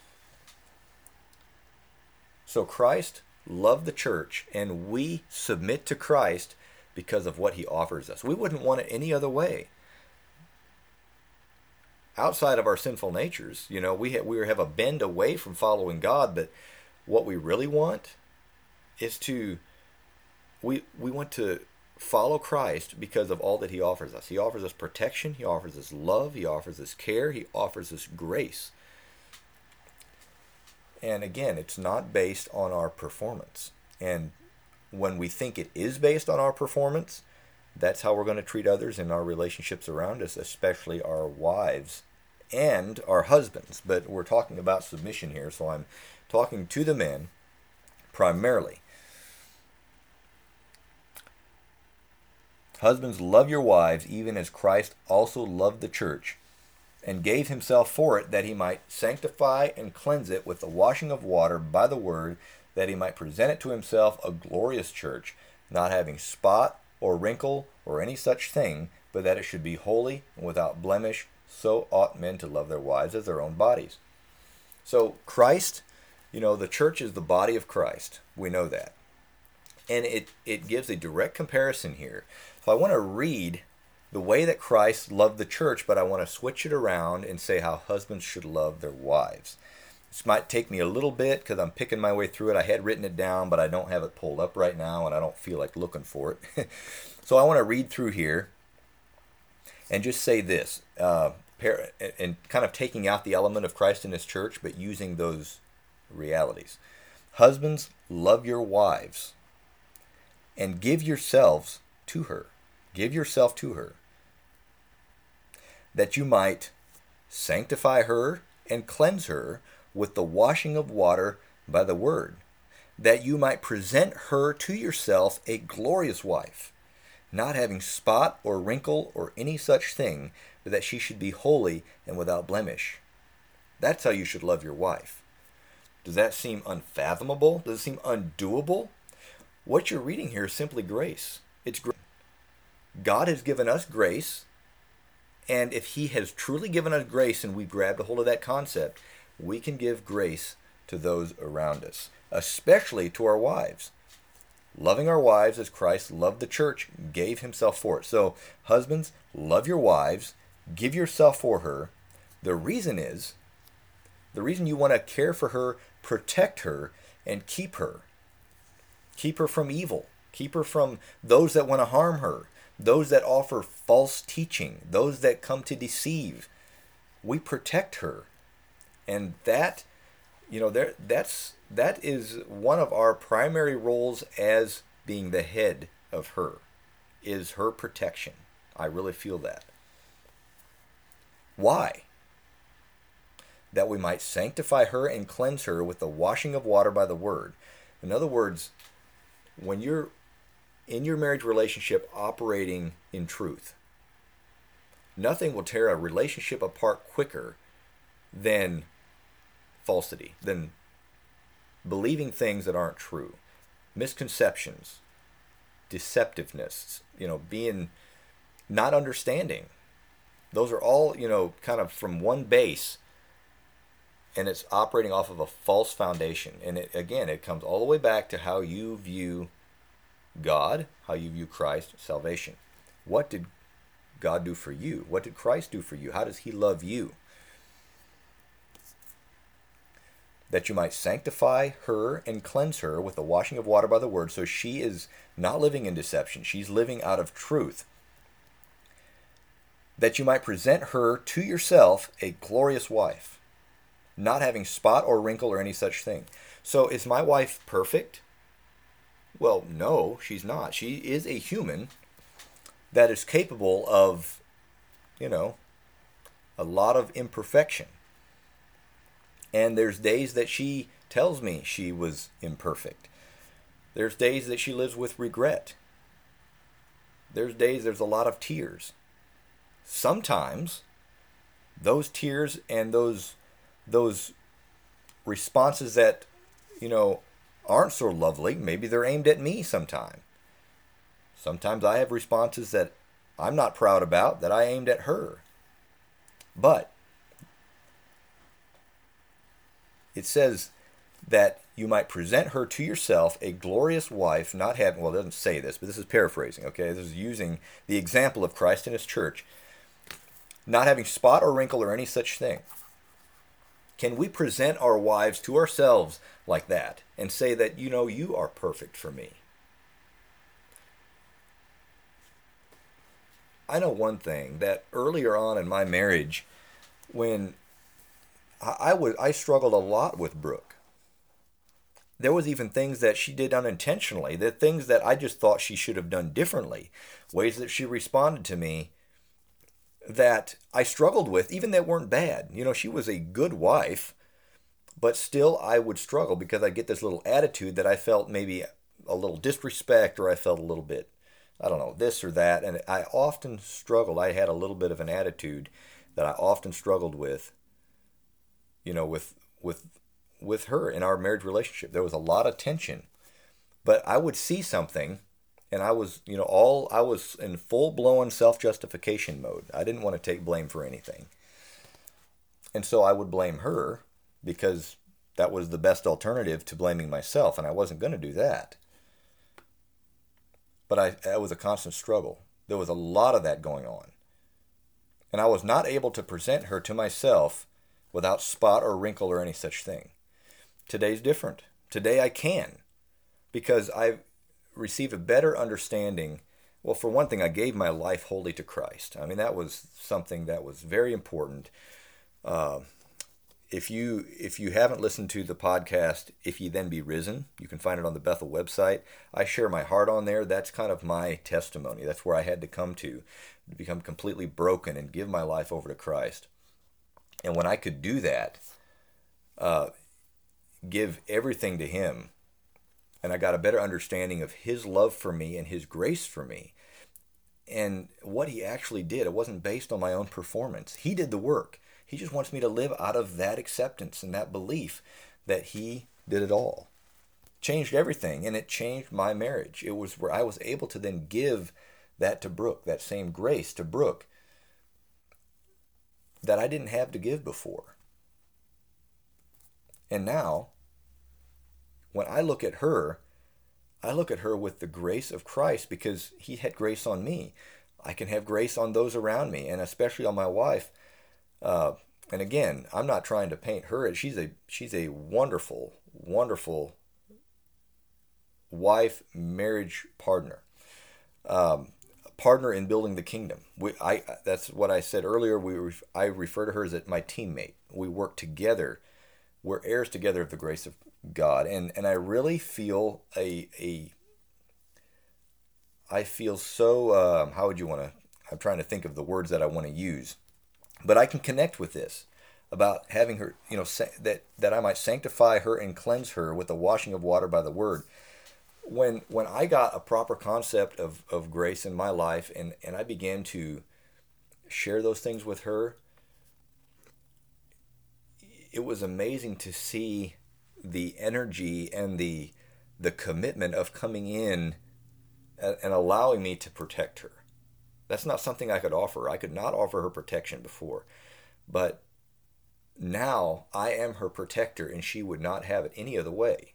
So Christ loved the church, and we submit to Christ because of what he offers us. We wouldn't want it any other way. Outside of our sinful natures, you know, we have, we have a bend away from following God, but what we really want is to, we we want to follow Christ because of all that he offers us. He offers us protection, he offers us love, he offers us care, he offers us grace. And again, it's not based on our performance. And when we think it is based on our performance, that's how we're going to treat others in our relationships around us, especially our wives and our husbands. But we're talking about submission here, so I'm talking to the men primarily. Husbands, love your wives, even as Christ also loved the church, and gave himself for it, that he might sanctify and cleanse it with the washing of water by the word, that he might present it to himself a glorious church, not having spot or wrinkle or any such thing, but that it should be holy and without blemish. So ought men to love their wives as their own bodies. So Christ, you know, the church is the body of Christ. We know that. And it, it gives a direct comparison here. So I want to read the way that Christ loved the church, but I want to switch it around and say how husbands should love their wives. This might take me a little bit because I'm picking my way through it. I had written it down, but I don't have it pulled up right now, and I don't feel like looking for it. So I want to read through here and just say this, uh, and kind of taking out the element of Christ in his church, but using those realities. Husbands, love your wives, and give yourselves to her. Give yourself to her, that you might sanctify her and cleanse her with the washing of water by the word, that you might present her to yourself a glorious wife, not having spot or wrinkle or any such thing, but that she should be holy and without blemish. That's how you should love your wife. Does that seem unfathomable? Does it seem undoable? What you're reading here is simply grace. It's grace. God has given us grace, and if he has truly given us grace and we've grabbed a hold of that concept, we can give grace to those around us, especially to our wives. Loving our wives as Christ loved the church, gave himself for it. So, husbands, love your wives, give yourself for her. The reason is, the reason you want to care for her, protect her, and keep her. Keep her from evil. Keep her from those that want to harm her, those that offer false teaching, those that come to deceive. We protect her. And that, you know, there that's that is one of our primary roles as being the head of her, is her protection. I really feel that. Why? That we might sanctify her and cleanse her with the washing of water by the word. In other words, when you're in your marriage relationship operating in truth, nothing will tear a relationship apart quicker than falsity, than believing things that aren't true, misconceptions, deceptiveness, you know, being not understanding. Those are all, you know, kind of from one base, and it's operating off of a false foundation. And it, again, it comes all the way back to how you view God, how you view Christ, salvation. What did God do for you? What did Christ do for you? How does he love you? That you might sanctify her and cleanse her with the washing of water by the word. So she is not living in deception. She's living out of truth. That you might present her to yourself a glorious wife, not having spot or wrinkle or any such thing. So is my wife perfect? Well, no, she's not. She is a human that is capable of, you know, a lot of imperfection. And there's days that she tells me she was imperfect. There's days that she lives with regret. There's days there's a lot of tears. Sometimes those tears and those those responses that, you know, aren't so lovely, maybe they're aimed at me sometime. Sometimes I have responses that I'm not proud about that I aimed at her. But it says that you might present her to yourself a glorious wife, not having, well, it doesn't say this, but this is paraphrasing, okay? This is using the example of Christ and his church, not having spot or wrinkle or any such thing. Can we present our wives to ourselves like that and say that, you know, you are perfect for me? I know one thing, that earlier on in my marriage, when I, I, was, I struggled a lot with Brooke. There was even things that she did unintentionally, the things that I just thought she should have done differently, ways that she responded to me that I struggled with, even that weren't bad. You know, she was a good wife, but still I would struggle because I get this little attitude that I felt maybe a little disrespect, or I felt a little bit I don't know, this or that. And I often struggled. I had a little bit of an attitude that I often struggled with, you know, with with with her in our marriage relationship. There was a lot of tension. But I would see something and I was, you know, all I was in full-blown self-justification mode. I didn't want to take blame for anything. And so I would blame her because that was the best alternative to blaming myself, and I wasn't going to do that. But I, it was a constant struggle. There was a lot of that going on. And I was not able to present her to myself without spot or wrinkle or any such thing. Today's different. Today I can, because I've received a better understanding. Well, for one thing, I gave my life wholly to Christ. I mean, that was something that was very important. Uh, if you if you haven't listened to the podcast, If Ye Then Be Risen, you can find it on the Bethel website. I share my heart on there. That's kind of my testimony. That's where I had to come to, to become completely broken and give my life over to Christ. And when I could do that, uh, give everything to Him, and I got a better understanding of His love for me and His grace for me, and what He actually did. It wasn't based on my own performance. He did the work. He just wants me to live out of that acceptance and that belief that He did it all. Changed everything, and it changed my marriage. It was where I was able to then give that to Brooke, that same grace to Brooke that I didn't have to give before. And now, when I look at her, I look at her with the grace of Christ, because He had grace on me. I can have grace on those around me, and especially on my wife. Uh, and again, I'm not trying to paint her. She's a she's a wonderful, wonderful wife, marriage partner, um, partner in building the kingdom. We, I that's what I said earlier. We ref, I refer to her as my teammate. We work together. We're heirs together of the grace of God, and and I really feel a a. I feel so. Um, how would you want to? I'm trying to think of the words that I want to use. But I can connect with this about having her, you know, that that I might sanctify her and cleanse her with the washing of water by the word. When when I got a proper concept of, of grace in my life, and, and I began to share those things with her, it was amazing to see the energy and the the commitment of coming in and, and allowing me to protect her. That's not something I could offer. I could not offer her protection before. But now I am her protector, and she would not have it any other way.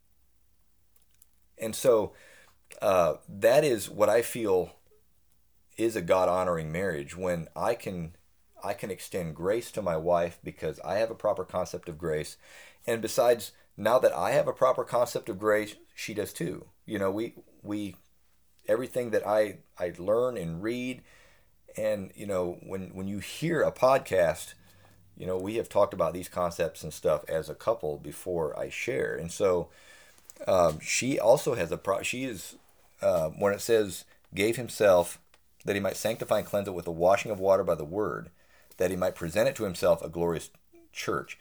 And so uh, that is what I feel is a God-honoring marriage, when I can I can extend grace to my wife because I have a proper concept of grace. And besides, now that I have a proper concept of grace, she does too. You know, we we everything that I, I learn and read, and, you know, when, when you hear a podcast, you know, we have talked about these concepts and stuff as a couple before I share. And so um, she also has a, pro- she is, uh, when it says, gave Himself that He might sanctify and cleanse it with the washing of water by the word, that He might present it to Himself a glorious church.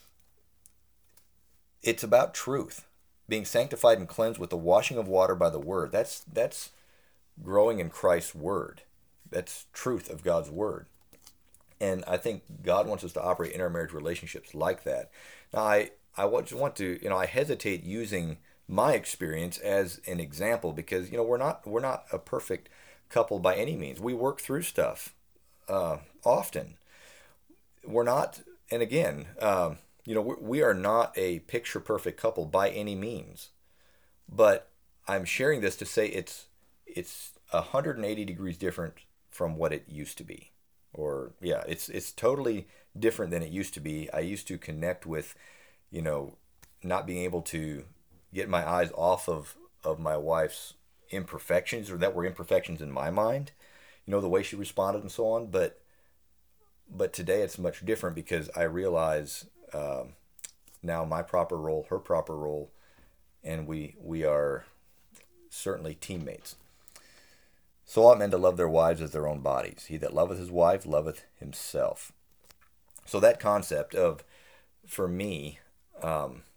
It's about truth, being sanctified and cleansed with the washing of water by the word. That's, that's, growing in Christ's word. That's truth of God's word. And I think God wants us to operate in our marriage relationships like that. Now, I, I just want to, you know, I hesitate using my experience as an example because, you know, we're not, we're not a perfect couple by any means. We work through stuff uh, often. We're not, and again, um, you know, we, we are not a picture perfect couple by any means. But I'm sharing this to say it's, it's one hundred eighty degrees different from what it used to be. Or, yeah, it's it's totally different than it used to be. I used to connect with, you know, not being able to get my eyes off of, of my wife's imperfections, or that were imperfections in my mind, you know, the way she responded and so on. But but today it's much different because I realize um, now my proper role, her proper role, and we we are certainly teammates. So ought men to love their wives as their own bodies. He that loveth his wife loveth himself. So that concept of, for me, um,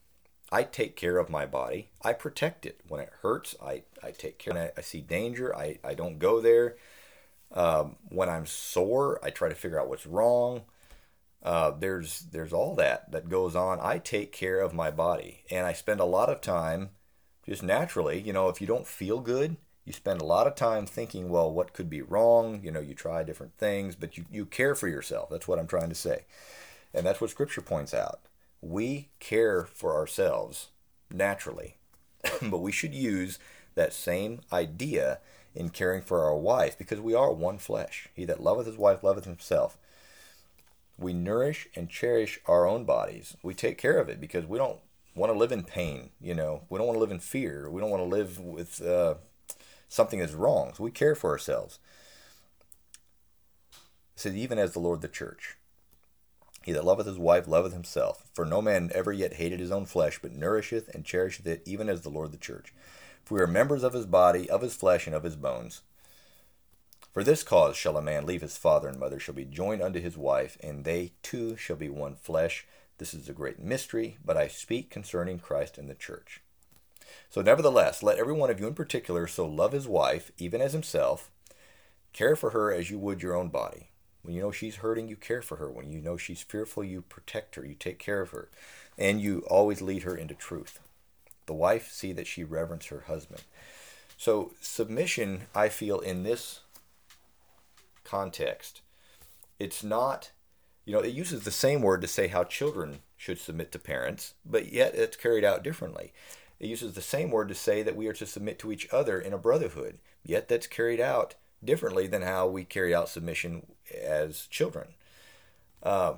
I take care of my body. I protect it. When it hurts, I, I take care. When I, I see danger, I, I don't go there. Um, when I'm sore, I try to figure out what's wrong. Uh, there's there's all that that goes on. I take care of my body, and I spend a lot of time just naturally. You know, if you don't feel good, you spend a lot of time thinking, well, what could be wrong? You know, you try different things, but you, you care for yourself. That's what I'm trying to say. And that's what Scripture points out. We care for ourselves naturally, but we should use that same idea in caring for our wife, because we are one flesh. He that loveth his wife loveth himself. We nourish and cherish our own bodies. We take care of it because we don't want to live in pain. You know, we don't want to live in fear. We don't want to live with uh, something that's wrong. So we care for ourselves. It says, even as the Lord the church. He that loveth his wife loveth himself. For no man ever yet hated his own flesh, but nourisheth and cherisheth it, even as the Lord the church. For we are members of his body, of his flesh, and of his bones. For this cause shall a man leave his father and mother, shall be joined unto his wife, and they two shall be one flesh. This is a great mystery, but I speak concerning Christ and the church. So nevertheless, let every one of you in particular so love his wife, even as himself. Care for her as you would your own body. When you know she's hurting, you care for her. When you know she's fearful, you protect her. You take care of her. And you always lead her into truth. The wife, see that she reverence her husband. So submission, I feel, in this context, it's not, you know, it uses the same word to say how children should submit to parents, but yet it's carried out differently. It uses the same word to say that we are to submit to each other in a brotherhood, yet that's carried out differently than how we carry out submission as children. Uh,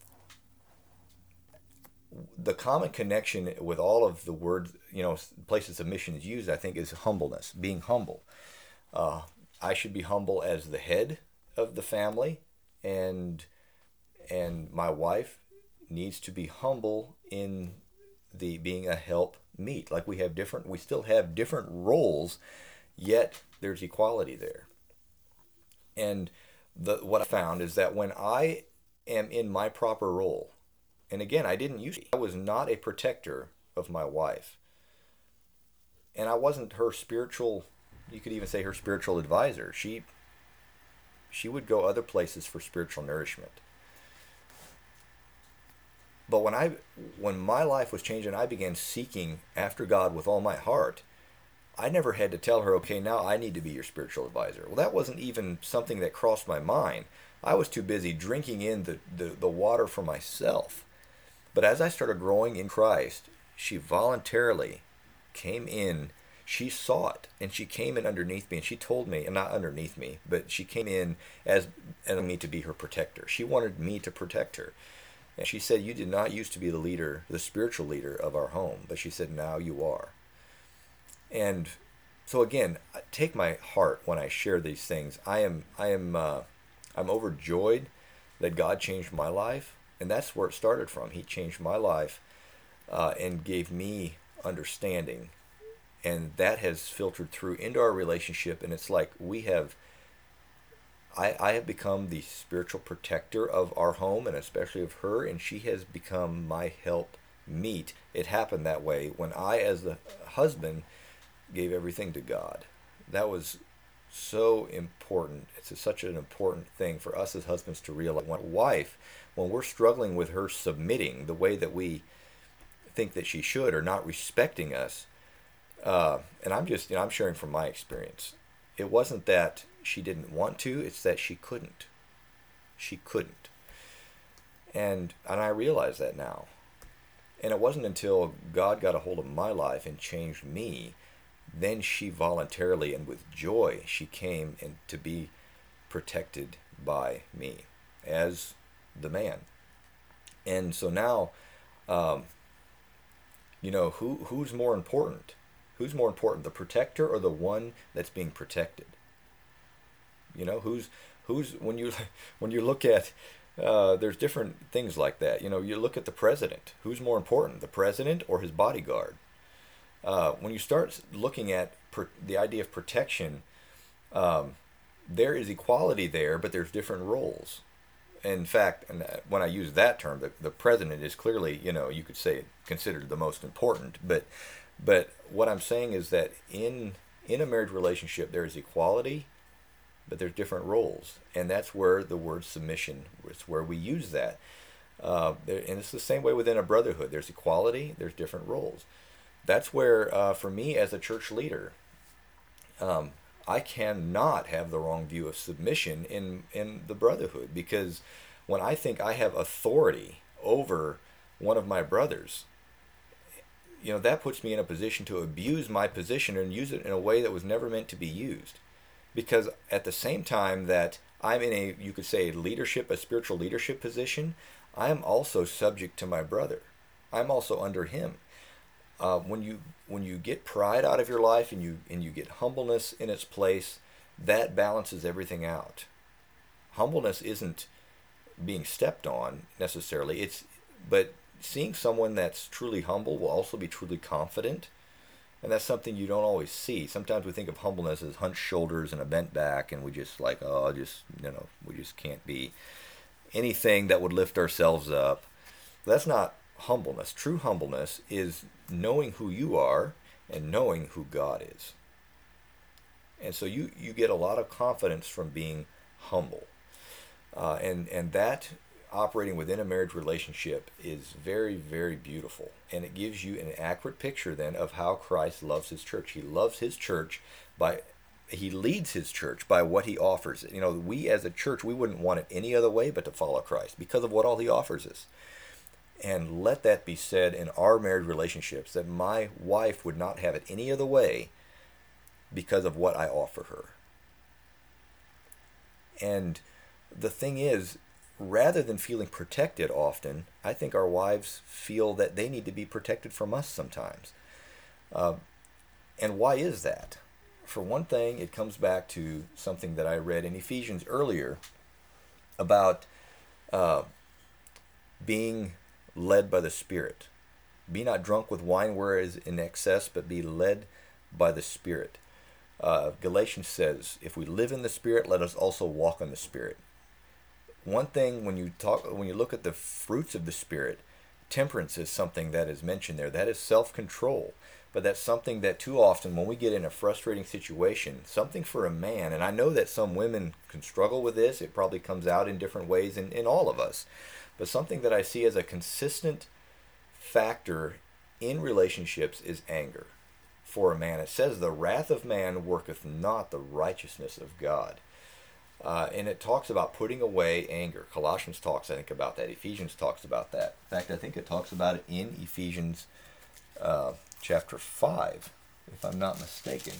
the common connection with all of the words, you know, places submission is used, I think, is humbleness, being humble. Uh, I should be humble as the head of the family, and and my wife needs to be humble in the being a help meet. Like we have different, we still have different roles, yet there's equality there. And the what I found is that when I am in my proper role, and again, I didn't use, I was not a protector of my wife, and I wasn't her spiritual, you could even say her spiritual advisor. She she would go other places for spiritual nourishment. But when I when my life was changed and I began seeking after God with all my heart, I never had to tell her, okay, now I need to be your spiritual advisor. Well, that wasn't even something that crossed my mind. I was too busy drinking in the, the, the water for myself. But as I started growing in Christ, she voluntarily came in. She saw it, and she came in underneath me, and she told me, and not underneath me, but she came in as, as me to be her protector. She wanted me to protect her. And she said, you did not used to be the leader, the spiritual leader of our home, but she said, now you are. And so again, take my heart when I share these things. I am, I am, uh, I'm overjoyed that God changed my life, and that's where it started from. He changed my life uh, and gave me understanding, and that has filtered through into our relationship. And it's like we have, I, I have become the spiritual protector of our home, and especially of her, and she has become my help meet. It happened that way when I, as the husband, gave everything to God. That was so important. It's a, such an important thing for us as husbands to realize. When a wife, when we're struggling with her submitting the way that we think that she should, or not respecting us, uh, and I'm just, you know, I'm sharing from my experience. It wasn't that she didn't want to, it's that she couldn't. She couldn't. And and I realize that now. And it wasn't until God got a hold of my life and changed me, then she voluntarily and with joy, she came and to be protected by me as the man. And so now, um, you know, who who's more important? Who's more important, the protector or the one that's being protected? You know, who's who's when you when you look at uh, there's different things like that. You know, you look at the president. Who's more important, the president or his bodyguard? Uh, when you start looking at per, the idea of protection, um, there is equality there, but there's different roles. In fact, and when I use that term, the, the president is clearly, you know, you could say considered the most important. But but what I'm saying is that in in a marriage relationship there is equality, but there's different roles, and that's where the word submission is where we use that. Uh, and it's the same way within a brotherhood. There's equality. There's different roles. That's where, uh, for me as a church leader, um, I cannot have the wrong view of submission in in the brotherhood, because when I think I have authority over one of my brothers, you know, that puts me in a position to abuse my position and use it in a way that was never meant to be used. Because at the same time that I'm in a, you could say, leadership, a spiritual leadership position, I am also subject to my brother. I'm also under him. Uh, when you when you get pride out of your life and you and you get humbleness in its place, that balances everything out. Humbleness isn't being stepped on necessarily. It's but seeing someone that's truly humble will also be truly confident, and that's something you don't always see. Sometimes we think of humbleness as hunched shoulders and a bent back, and we just like, oh, just you know, we just can't be anything that would lift ourselves up. That's not humbleness. True humbleness is knowing who you are and knowing who God is. And so you, you get a lot of confidence from being humble. Uh, and, and that operating within a marriage relationship is very, very beautiful. And it gives you an accurate picture then of how Christ loves his church. He loves his church by, he leads his church by what he offers. You know, we as a church, we wouldn't want it any other way but to follow Christ because of what all he offers us. And let that be said in our marriage relationships, that my wife would not have it any other way because of what I offer her. And the thing is, rather than feeling protected often, I think our wives feel that they need to be protected from us sometimes. Uh, and why is that? For one thing, it comes back to something that I read in Ephesians earlier about uh, being led by the Spirit. Be not drunk with wine whereas in excess, but be led by the Spirit. Uh, Galatians says, if we live in the Spirit, let us also walk in the Spirit. One thing when you talk, when you look at the fruits of the Spirit, temperance is something that is mentioned there. That is self-control. But that's something that too often when we get in a frustrating situation, something for a man, and I know that some women can struggle with this, it probably comes out in different ways in, in all of us, but something that I see as a consistent factor in relationships is anger. For a man, it says, the wrath of man worketh not the righteousness of God. Uh, and it talks about putting away anger. Colossians talks, I think, about that. Ephesians talks about that. In fact, I think it talks about it in Ephesians uh, chapter five, if I'm not mistaken.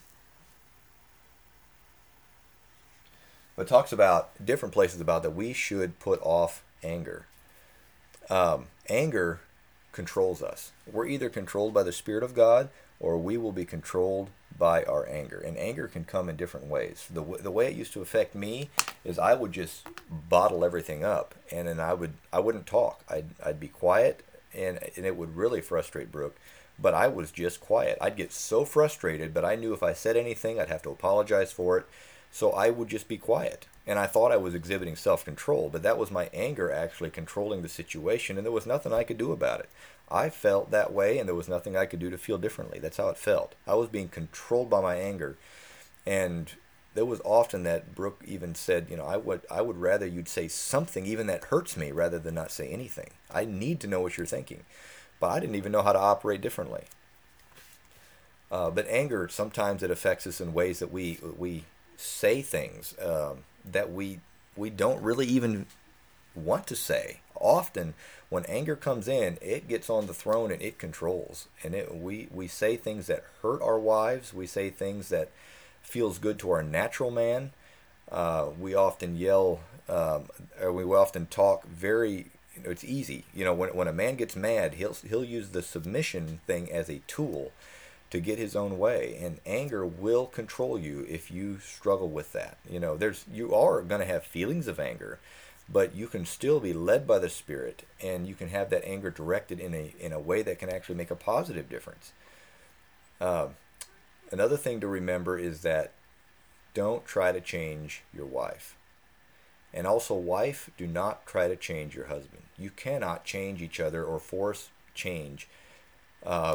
But it talks about different places about that we should put off anger. Um, anger controls us. We're either controlled by the Spirit of God or we will be controlled by our anger. And anger can come in different ways. The, w- the way it used to affect me is I would just bottle everything up, and then I, would, I wouldn't talk. I'd, I'd be quiet, and, and it would really frustrate Brooke. But I was just quiet. I'd get so frustrated, but I knew if I said anything, I'd have to apologize for it. So I would just be quiet. And I thought I was exhibiting self-control, but that was my anger actually controlling the situation, and there was nothing I could do about it. I felt that way, and there was nothing I could do to feel differently. That's how it felt. I was being controlled by my anger. And there was often that Brooke even said, you know, I would I would rather you'd say something even that hurts me rather than not say anything. I need to know what you're thinking. But I didn't even know how to operate differently. Uh, but anger, sometimes it affects us in ways that we we say things um, that we we don't really even want to say. Often, when anger comes in, it gets on the throne and it controls. And it, we, we say things that hurt our wives. We say things that feels good to our natural man. Uh, we often yell, um, or we often talk very, you know, it's easy. You know, when, when a man gets mad, he'll, he'll use the submission thing as a tool to get his own way, and anger will control you if you struggle with that. You know, there's you are going to have feelings of anger, but you can still be led by the Spirit, and you can have that anger directed in a in a way that can actually make a positive difference. Uh, another thing to remember is that don't try to change your wife. And also, wife, do not try to change your husband. You cannot change each other or force change. Uh,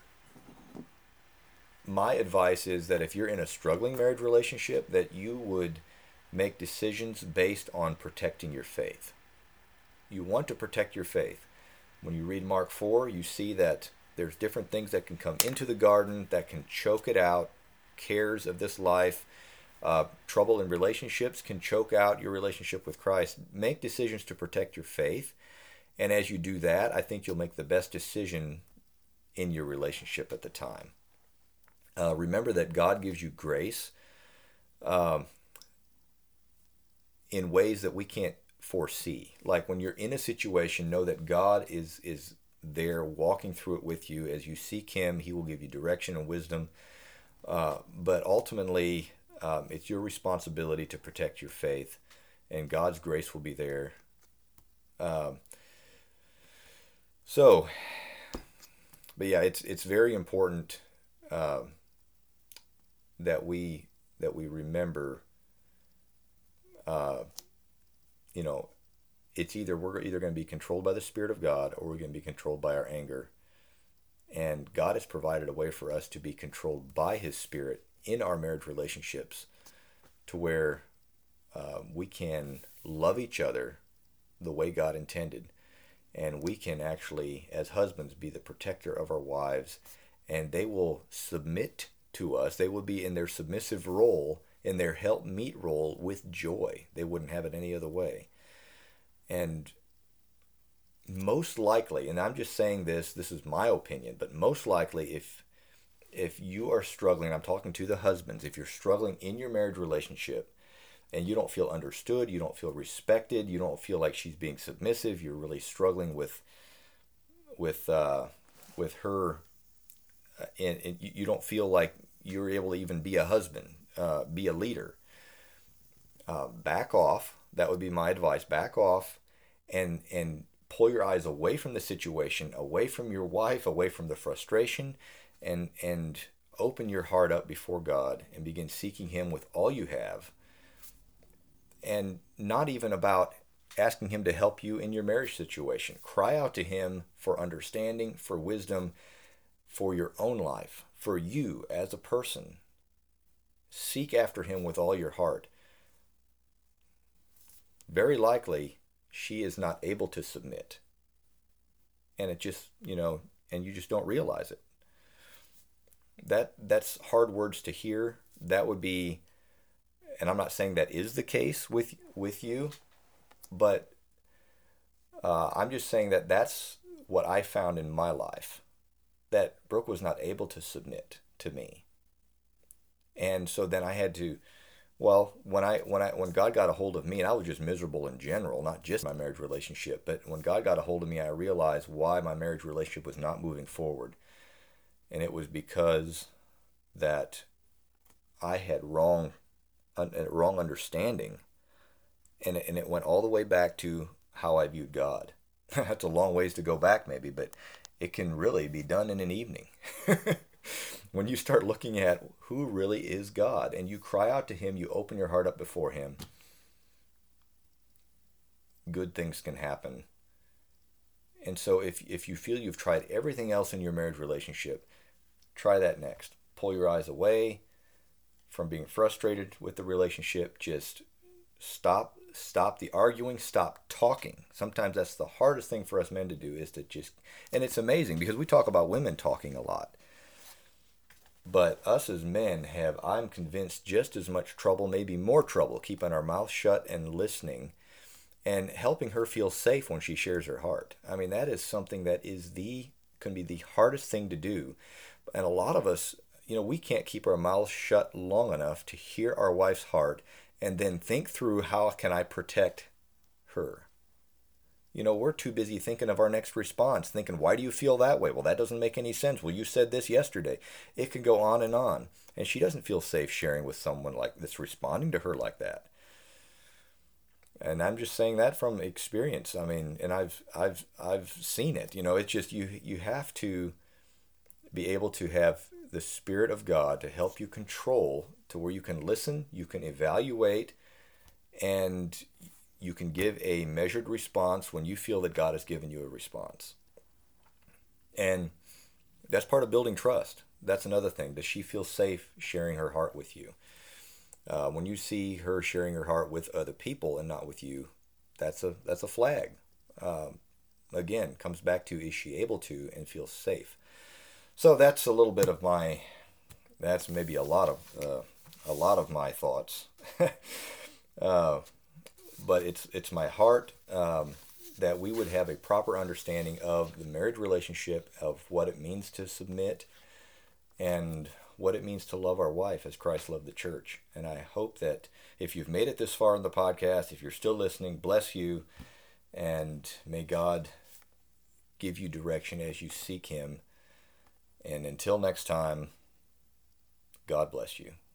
my advice is that if you're in a struggling marriage relationship, that you would make decisions based on protecting your faith. You want to protect your faith. When you read Mark four, you see that there's different things that can come into the garden that can choke it out. Cares of this life, uh, trouble in relationships can choke out your relationship with Christ. Make decisions to protect your faith. And as you do that, I think you'll make the best decision in your relationship at the time. Uh, remember that God gives you grace um, in ways that we can't foresee. Like when you're in a situation, know that God is is there walking through it with you. As you seek Him, He will give you direction and wisdom. Uh, but ultimately, um, it's your responsibility to protect your faith, and God's grace will be there. Um, so, but yeah, it's it's very important uh, that we that we remember. Uh, you know, it's either we're either going to be controlled by the Spirit of God or we're going to be controlled by our anger. And God has provided a way for us to be controlled by His Spirit in our marriage relationships, to where uh, we can love each other the way God intended. And we can actually, as husbands, be the protector of our wives, and they will submit to us. They will be in their submissive role, in their help meet role, with joy. They wouldn't have it any other way. And most likely, and I'm just saying this, this is my opinion, but most likely if if you are struggling, I'm talking to the husbands, if you're struggling in your marriage relationship and you don't feel understood, you don't feel respected, you don't feel like she's being submissive, you're really struggling with with uh, with her, uh, and, and you don't feel like you're able to even be a husband, uh, be a leader, uh, back off. That would be my advice. Back off and and pull your eyes away from the situation, away from your wife, away from the frustration, and and open your heart up before God and begin seeking Him with all you have. And not even about asking Him to help you in your marriage situation. Cry out to Him for understanding, for wisdom, for your own life, for you as a person. Seek after Him with all your heart. Very likely, she is not able to submit. And it just, you know, and you just don't realize it. That that's hard words to hear. That would be, and I'm not saying that is the case with with you, but uh, I'm just saying that that's what I found in my life. That Brooke was not able to submit to me. And so then I had to, well, when I when I when God got a hold of me, and I was just miserable in general, not just my marriage relationship, but when God got a hold of me, I realized why my marriage relationship was not moving forward. And it was because that I had wrong un, wrong understanding, and it, and it went all the way back to how I viewed God. That's a long ways to go back, maybe, but it can really be done in an evening. When you start looking at who really is God and you cry out to Him, you open your heart up before Him, good things can happen. And so if if you feel you've tried everything else in your marriage relationship, try that next. Pull your eyes away from being frustrated with the relationship. Just stop stop the arguing, stop talking. Sometimes that's the hardest thing for us men to do, is to just, and it's amazing because we talk about women talking a lot. But us as men have, I'm convinced, just as much trouble, maybe more trouble, keeping our mouth shut and listening and helping her feel safe when she shares her heart. I mean, that is something that is the, can be the hardest thing to do. And a lot of us, you know, we can't keep our mouths shut long enough to hear our wife's heart and then think through, how can I protect her? You know, we're too busy thinking of our next response, thinking, why do you feel that way? Well, that doesn't make any sense. Well, you said this yesterday. It can go on and on. And she doesn't feel safe sharing with someone like that's responding to her like that. And I'm just saying that from experience. I mean, and I've I've I've seen it. You know, it's just you you have to be able to have the Spirit of God to help you control, to where you can listen, you can evaluate, and you can give a measured response when you feel that God has given you a response. And that's part of building trust. That's another thing. Does she feel safe sharing her heart with you? Uh, when you see her sharing her heart with other people and not with you, that's a that's a flag. Um, again, comes back to, is she able to and feels safe? So that's a little bit of my, that's maybe a lot of uh, a lot of my thoughts. uh, but it's it's my heart um, that we would have a proper understanding of the marriage relationship, of what it means to submit, and what it means to love our wife as Christ loved the church. And I hope that if you've made it this far in the podcast, if you're still listening, bless you, and may God give you direction as you seek Him. And until next time, God bless you.